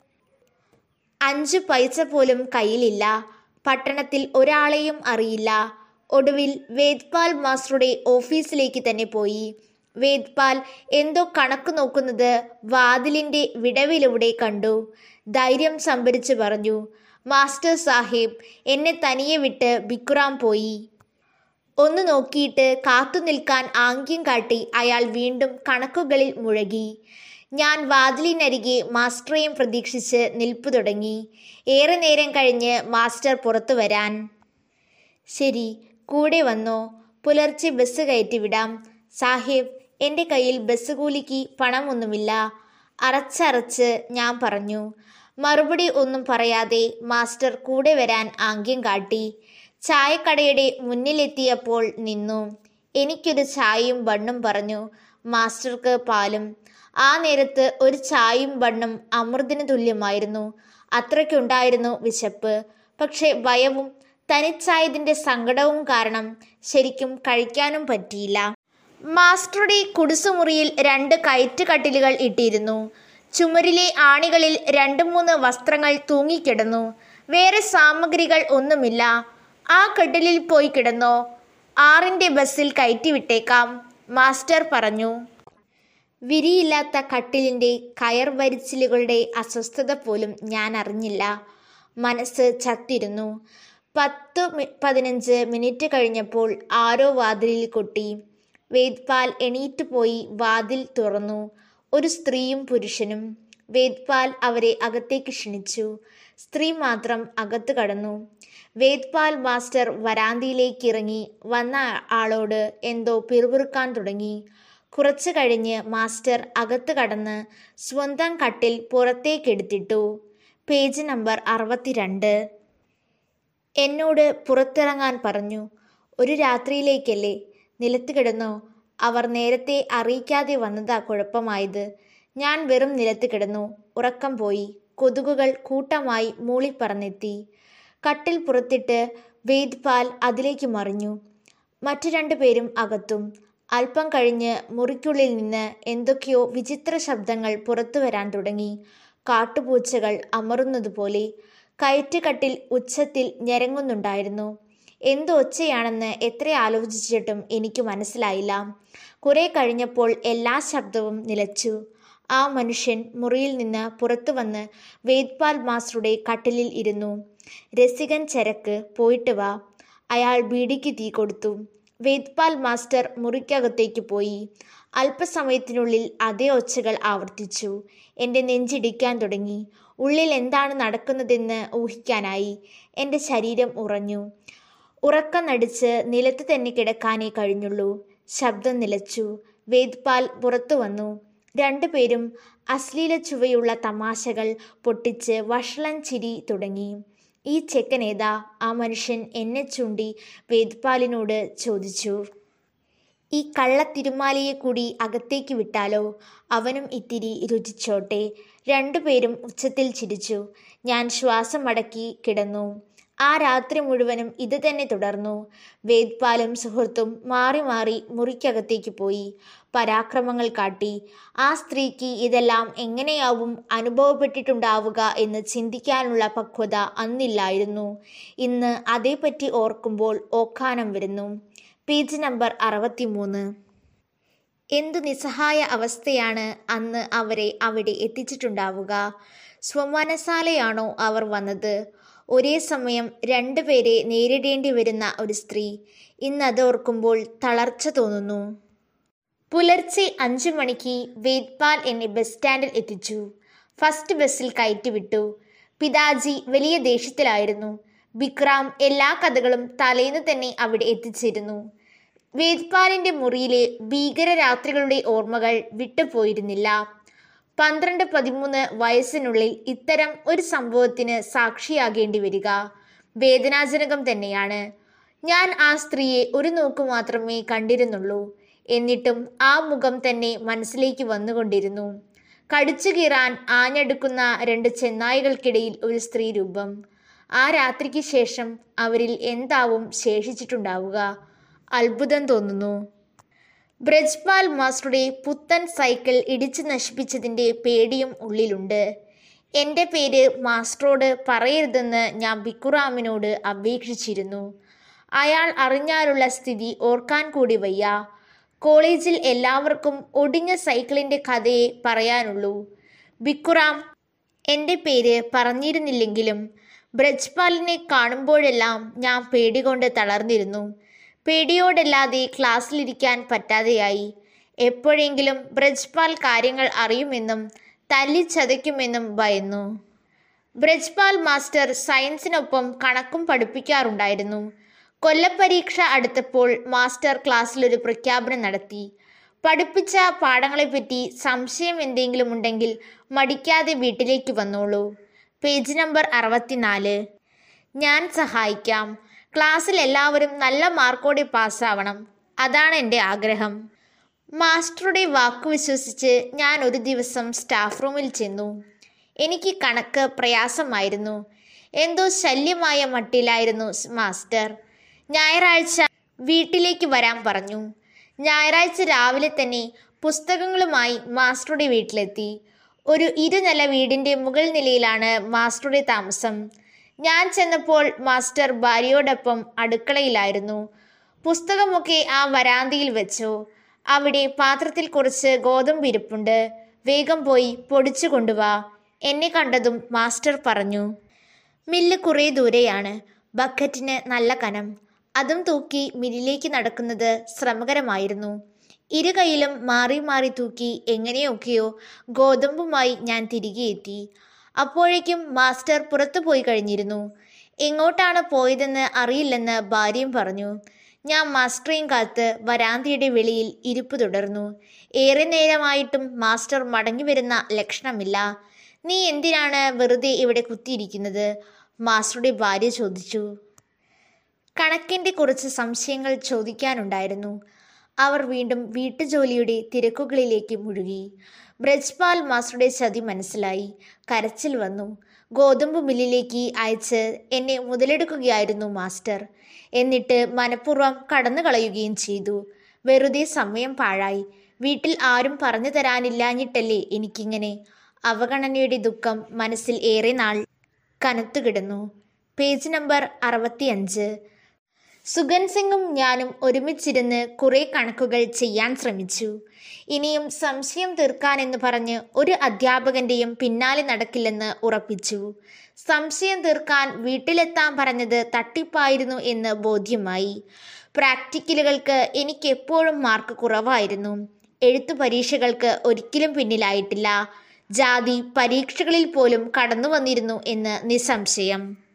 5 പൈസ പോലും കയ്യിലില്ല. പട്ടണത്തിൽ ഒരാളെയും അറിയില്ല. ഒടുവിൽ വേദ്പാൽ മാസ്റ്ററുടെ ഓഫീസിലേക്ക് തന്നെ പോയി. വേദ്പാൽ എന്തോ കണക്ക് നോക്കുന്നത് വാതിലിൻ്റെ വിടവിലൂടെ കണ്ടു. ധൈര്യം സംഭരിച്ച് പറഞ്ഞു, മാസ്റ്റർ സാഹിബ്, എന്നെ തനിയെ വിട്ട് ബിക്കുറാം പോയി. ഒന്ന് നോക്കിയിട്ട് കാത്തു നിൽക്കാൻ ആംഗ്യം കാട്ടി അയാൾ വീണ്ടും കണക്കുകളിൽ മുഴുകി. ഞാൻ വാതിലിനരികെ മാസ്റ്ററെയും പ്രതീക്ഷിച്ച് നിൽപ്പു തുടങ്ങി. ഏറെ നേരം കഴിഞ്ഞ് മാസ്റ്റർ പുറത്തു വരാൻ. ശരി, കൂടെ വന്നോ. പുലർച്ചെ ബസ് കയറ്റിവിടാം. സാഹിബ്, എൻ്റെ കയ്യിൽ ബസ് കൂലിക്ക് പണമൊന്നുമില്ല. അറച്ചറച്ച് ഞാൻ പറഞ്ഞു. മറുപടി ഒന്നും പറയാതെ മാസ്റ്റർ കൂടെ വരാൻ ആംഗ്യം കാട്ടി. ചായക്കടയുടെ മുന്നിലെത്തിയപ്പോൾ നിന്നു. എനിക്കൊരു ചായയും ബണ്ണും പറഞ്ഞു. മാസ്റ്റർക്ക് പാലും. ആ നേരത്ത് ഒരു ചായയും ബണ്ണും അമൃതിന് തുല്യമായിരുന്നു. അത്രയ്ക്കുണ്ടായിരുന്നു വിശപ്പ്. പക്ഷെ ഭയവും തനിച്ചായതിൻ്റെ സങ്കടവും കാരണം ശരിക്കും കഴിക്കാനും പറ്റിയില്ല. മാസ്റ്ററുടെ കുടുസുമുറിയിൽ 2 കയറ്റ് കട്ടിലുകൾ ഇട്ടിരുന്നു. ചുമരിലെ ആണികളിൽ 2-3 വസ്ത്രങ്ങൾ തൂങ്ങിക്കിടന്നു. വേറെ സാമഗ്രികൾ ഒന്നുമില്ല. ആ കട്ടിലിൽ പോയി കിടന്നോ, 6-ന്റെ ബസ്സിൽ കയറ്റിവിട്ടേക്കാം, മാസ്റ്റർ പറഞ്ഞു. വിരിയില്ലാത്ത കട്ടിലിൻ്റെ കയർ വരിച്ചിലുകളുടെ അസ്വസ്ഥത പോലും ഞാൻ അറിഞ്ഞില്ല. മനസ്സ് ചത്തിരുന്നു. 10-15 മിനിറ്റ് കഴിഞ്ഞപ്പോൾ ആരോ വാതിലിൽ കൊട്ടി. വേദ്പാൽ എണീറ്റ് പോയി വാതിൽ തുറന്നു. ഒരു സ്ത്രീയും പുരുഷനും. വേദ്പാൽ അവരെ അകത്തേക്ക് ക്ഷണിച്ചു. സ്ത്രീ മാത്രം അകത്ത് കടന്നു. വേദ്പാൽ മാസ്റ്റർ വരാന്തയിലേക്ക് ഇറങ്ങി വന്ന ആളോട് എന്തോ പിറുപിറുക്കാൻ തുടങ്ങി. കുറച്ചു കഴിഞ്ഞ് മാസ്റ്റർ അകത്ത് കടന്ന് സ്വന്തം കട്ടിൽ പുറത്തേക്കെടുത്തിട്ടു. Page number 62. എന്നോട് പുറത്തിറങ്ങാൻ പറഞ്ഞു. ഒരു രാത്രിയിലേക്കല്ലേ, നിലത്ത് കിടന്നോ. അവർ നേരത്തെ അറിയിക്കാതെ വന്നതാ കുഴപ്പമായത്. ഞാൻ വെറും നിലത്ത് കിടന്നു. ഉറക്കം പോയി. കൊതുകുകൾ കൂട്ടമായി മൂളിപ്പറന്നെത്തി. കട്ടിൽ പുറത്തിട്ട് വേദ്പാൽ അതിലേക്ക് മറിഞ്ഞു. മറ്റു 2 പേരും അകത്തും. അല്പം കഴിഞ്ഞ് മുറിക്കുള്ളിൽ നിന്ന് എന്തൊക്കെയോ വിചിത്ര ശബ്ദങ്ങൾ പുറത്തു വരാൻ തുടങ്ങി. കാട്ടുപൂച്ചകൾ അമറുന്നതുപോലെ. കയറ്റുകട്ടിൽ ഉച്ചത്തിൽ ഞരങ്ങുന്നുണ്ടായിരുന്നു. എന്ത് ഒച്ചയാണെന്ന് എത്ര ആലോചിച്ചിട്ടും എനിക്ക് മനസ്സിലായില്ല. കുറെ കഴിഞ്ഞപ്പോൾ എല്ലാ ശബ്ദവും നിലച്ചു. ആ മനുഷ്യൻ മുറിയിൽ നിന്ന് പുറത്തു വന്ന് വേദ്പാൽ മാസ്റ്ററുടെ കട്ടിലിൽ ഇരുന്നു. രസികൻ ചരക്ക്, പോയിട്ട് വാ. അയാൾ ബീഡിക്ക് തീ കൊടുത്തു. വേദ്പാൽ മാസ്റ്റർ മുറിക്കകത്തേക്ക് പോയി. അല്പസമയത്തിനുള്ളിൽ അതേ ഒച്ചകൾ ആവർത്തിച്ചു. എൻ്റെ നെഞ്ചിടിക്കാൻ തുടങ്ങി. ഉള്ളിൽ എന്താണ് നടക്കുന്നതെന്ന് ഊഹിക്കാനായി. എൻ്റെ ശരീരം ഉറഞ്ഞു. ഉറക്കം നടിച്ച് നിലത്ത് തന്നെ കിടക്കാനേ കഴിഞ്ഞുള്ളൂ. ശബ്ദം നിലച്ചു. വേദ്പാൽ പുറത്തു വന്നു. 2 പേരും അശ്ലീല ചുവയുള്ള തമാശകൾ പൊട്ടിച്ച് വഷളൻ ചിരി തുടങ്ങി. ഈ ചെക്കൻ ഏതാ? ആ മനുഷ്യൻ എന്നെ ചൂണ്ടി വേദ്പാലിനോട് ചോദിച്ചു. ഈ കള്ളത്തിരുമാലിയെ കൂടി അകത്തേക്ക് വിട്ടാലോ? അവനും ഇത്തിരി രുചിച്ചോട്ടെ. 2 പേരും ഉച്ചത്തിൽ ചിരിച്ചു. ഞാൻ ശ്വാസം അടക്കി കിടന്നു. ആ രാത്രി മുഴുവനും ഇത് തന്നെ തുടർന്നു. വേദ്പാലും സുഹൃത്തും മാറി മാറി മുറിക്കകത്തേക്ക് പോയി. പരാക്രമങ്ങൾ കാട്ടി. ആ സ്ത്രീക്ക് ഇതെല്ലാം എങ്ങനെയാവും അനുഭവപ്പെട്ടിട്ടുണ്ടാവുക എന്ന് ചിന്തിക്കാനുള്ള പക്വത അന്നില്ലായിരുന്നു. ഇന്ന് അതേപ്പറ്റി ഓർക്കുമ്പോൾ ഓക്കാനം വരുന്നു. Page number 63. എന്തു നിസ്സഹായ അവസ്ഥയാണ് അന്ന് അവരെ അവിടെ എത്തിച്ചിട്ടുണ്ടാവുക. സ്വമനസാലെയാണോ അവർ വന്നത്? ഒരേ സമയം 2 പേരെ നേരിടേണ്ടി വരുന്ന ഒരു സ്ത്രീ. ഇന്നതോർക്കുമ്പോൾ തളർച്ച തോന്നുന്നു. പുലർച്ചെ 5 മണിക്ക് വേദ്പാൽ എന്നെ ബസ് സ്റ്റാൻഡിൽ എത്തിച്ചു. ഫസ്റ്റ് ബസ്സിൽ കയറ്റിവിട്ടു. പിതാജി വലിയ ദേഷ്യത്തിലായിരുന്നു. ബിക്രാം എല്ലാ കഥകളും തലേന്ന് തന്നെ അവിടെ എത്തിച്ചിരുന്നു. വേദ്പാലിൻ്റെ മുറിയിലെ ഭീകര രാത്രികളുടെ ഓർമ്മകൾ വിട്ടുപോയിരുന്നില്ല. 12-13 വയസ്സിനുള്ളിൽ ഇത്തരം ഒരു സംഭവത്തിന് സാക്ഷിയാകേണ്ടി വരിക വേദനാജനകം തന്നെയാണ്. ഞാൻ ആ സ്ത്രീയെ ഒരു നോക്കു മാത്രമേ കണ്ടിരുന്നുള്ളൂ. എന്നിട്ടും ആ മുഖം തന്നെ മനസ്സിലേക്ക് വന്നുകൊണ്ടിരുന്നു. കടിച്ചു കീറാൻ ആഞ്ഞെടുക്കുന്ന 2 ചെന്നായ്കൾക്കിടയിൽ ഒരു സ്ത്രീ രൂപം. ആ രാത്രിക്ക് ശേഷം അവരിൽ എന്താവും ശേഷിച്ചിട്ടുണ്ടാവുക? അത്ഭുതം തോന്നുന്നു. ബ്രജ്പാൽ മാസ്റ്ററുടെ പുത്തൻ സൈക്കിൾ ഇടിച്ചു നശിപ്പിച്ചതിൻ്റെ പേടിയും ഉള്ളിലുണ്ട്. എൻ്റെ പേര് മാസ്റ്ററോട് പറയരുതെന്ന് ഞാൻ ബിക്കുറാമിനോട് അപേക്ഷിച്ചിരുന്നു. അയാൾ അറിഞ്ഞാലുള്ള സ്ഥിതി ഓർക്കാൻ കൂടി വയ്യ. കോളേജിൽ എല്ലാവർക്കും ഒടിഞ്ഞ സൈക്കിളിൻ്റെ കഥയെ പറയാനുള്ളൂ. ബിക്കുറാം എൻ്റെ പേര് പറഞ്ഞിരുന്നില്ലെങ്കിലും ബ്രജ്പാലിനെ കാണുമ്പോഴെല്ലാം ഞാൻ പേടികൊണ്ട് തളർന്നിരുന്നു. പേടിയോടല്ലാതെ ക്ലാസ്സിലിരിക്കാൻ പറ്റാതെയായി. എപ്പോഴെങ്കിലും ബ്രജ്പാൽ കാര്യങ്ങൾ അറിയുമെന്നും തല്ലിച്ചതയ്ക്കുമെന്നും ഭയന്നു. ബ്രജ്പാൽ മാസ്റ്റർ സയൻസിനൊപ്പം കണക്കും പഠിപ്പിക്കാറുണ്ടായിരുന്നു. കൊല്ലപ്പരീക്ഷ അടുത്തപ്പോൾ മാസ്റ്റർ ക്ലാസ്സിലൊരു പ്രഖ്യാപനം നടത്തി. പഠിപ്പിച്ച പാഠങ്ങളെപ്പറ്റി സംശയം എന്തെങ്കിലും ഉണ്ടെങ്കിൽ മടിക്കാതെ വീട്ടിലേക്ക് വന്നോളൂ. Page number 64. ഞാൻ സഹായിക്കാം. ക്ലാസ്സിൽ എല്ലാവരും നല്ല മാർക്കോടെ പാസ്സാവണം. അതാണ് എൻ്റെ ആഗ്രഹം. മാസ്റ്ററുടെ വാക്കു വിശ്വസിച്ച് ഞാൻ ഒരു ദിവസം സ്റ്റാഫ് റൂമിൽ ചെന്നു. എനിക്ക് കണക്ക് പ്രയാസമായിരുന്നു. എന്തോ ശല്യമായ മട്ടിലായിരുന്നു മാസ്റ്റർ. ഞായറാഴ്ച വീട്ടിലേക്ക് വരാൻ പറഞ്ഞു. ഞായറാഴ്ച രാവിലെ തന്നെ പുസ്തകങ്ങളുമായി മാസ്റ്ററുടെ വീട്ടിലെത്തി. ഒരു ഇരുനില വീടിൻ്റെ മുകൾ നിലയിലാണ് മാസ്റ്ററുടെ താമസം. ഞാൻ ചെന്നപ്പോൾ മാസ്റ്റർ ഭാര്യയോടൊപ്പം അടുക്കളയിലായിരുന്നു. പുസ്തകമൊക്കെ ആ വരാന്തയിൽ വെച്ചു. അവിടെ പാത്രത്തിൽ കുറച്ച് ഗോതമ്പ് ഇരിപ്പുണ്ട്. വേഗം പോയി പൊടിച്ചു കൊണ്ടുവാ. എന്നെ കണ്ടതും മാസ്റ്റർ പറഞ്ഞു. മില്ല് കുറേ ദൂരെയാണ്. ബക്കറ്റിന് നല്ല കനം. അതും തൂക്കി മില്ലിലേക്ക് നടക്കുന്നത് ശ്രമകരമായിരുന്നു. ഇരു കൈയിലും മാറി മാറി തൂക്കി എങ്ങനെയൊക്കെയോ ഗോതമ്പുമായി ഞാൻ തിരികെ എത്തി. അപ്പോഴേക്കും മാസ്റ്റർ പുറത്തു പോയി കഴിഞ്ഞിരുന്നു. എങ്ങോട്ടാണ് പോയതെന്ന് അറിയില്ലെന്ന് ഭാര്യയും പറഞ്ഞു. ഞാൻ മാസ്റ്ററേയും കാത്ത് വരാന്തയുടെ വെളിയിൽ ഇരിപ്പ് തുടർന്നു. ഏറെ നേരമായിട്ടും മാസ്റ്റർ മടങ്ങി വരുന്ന ലക്ഷണമില്ല. നീ എന്തിനാണ് വെറുതെ ഇവിടെ കുത്തിയിരിക്കുന്നത്? മാസ്റ്ററുടെ ഭാര്യ ചോദിച്ചു. കണക്കിൻ്റെ കുറച്ച് സംശയങ്ങൾ ചോദിക്കാനുണ്ടായിരുന്നു. അവർ വീണ്ടും വീട്ടുജോലിയുടെ തിരക്കുകളിലേക്ക് മുഴുകി. ബ്രജ്പാൽ മാസ്റ്ററുടെ ചതി മനസ്സിലായി. കരച്ചിൽ വന്നു. ഗോതമ്പ് മില്ലിലേക്ക് അയച്ച് എന്നെ മുതലെടുക്കുകയായിരുന്നു മാസ്റ്റർ. എന്നിട്ട് മനഃപൂർവ്വം കടന്നു കളയുകയും ചെയ്തു. വെറുതെ സമയം പാഴായി. വീട്ടിൽ ആരും പറഞ്ഞു തരാനില്ലാഞ്ഞിട്ടല്ലേ എനിക്കിങ്ങനെ. അവഗണനയുടെ ദുഃഖം മനസ്സിൽ ഏറെ നാൾ കനത്തുകിടന്നു. Page number 65. സുഗൻ സിംഗും ഞാനും ഒരുമിച്ചിരുന്ന് കുറേ കണക്കുകൾ ചെയ്യാൻ ശ്രമിച്ചു. ഇനിയും സംശയം തീർക്കാനെന്ന് പറഞ്ഞ് ഒരു അധ്യാപകൻ്റെയും പിന്നാലെ നടക്കില്ലെന്ന് ഉറപ്പിച്ചു. സംശയം തീർക്കാൻ വീട്ടിലെത്താൻ പറഞ്ഞത് തട്ടിപ്പായിരുന്നു എന്ന് ബോധ്യമായി. പ്രാക്ടിക്കലുകൾക്ക് എനിക്കെപ്പോഴും മാർക്ക് കുറവായിരുന്നു. എഴുത്തു പരീക്ഷകൾക്ക് ഒരിക്കലും പിന്നിലായിട്ടില്ല. ജാതി പരീക്ഷകളിൽ പോലും കടന്നു വന്നിരുന്നു എന്ന് നിസ്സംശയം.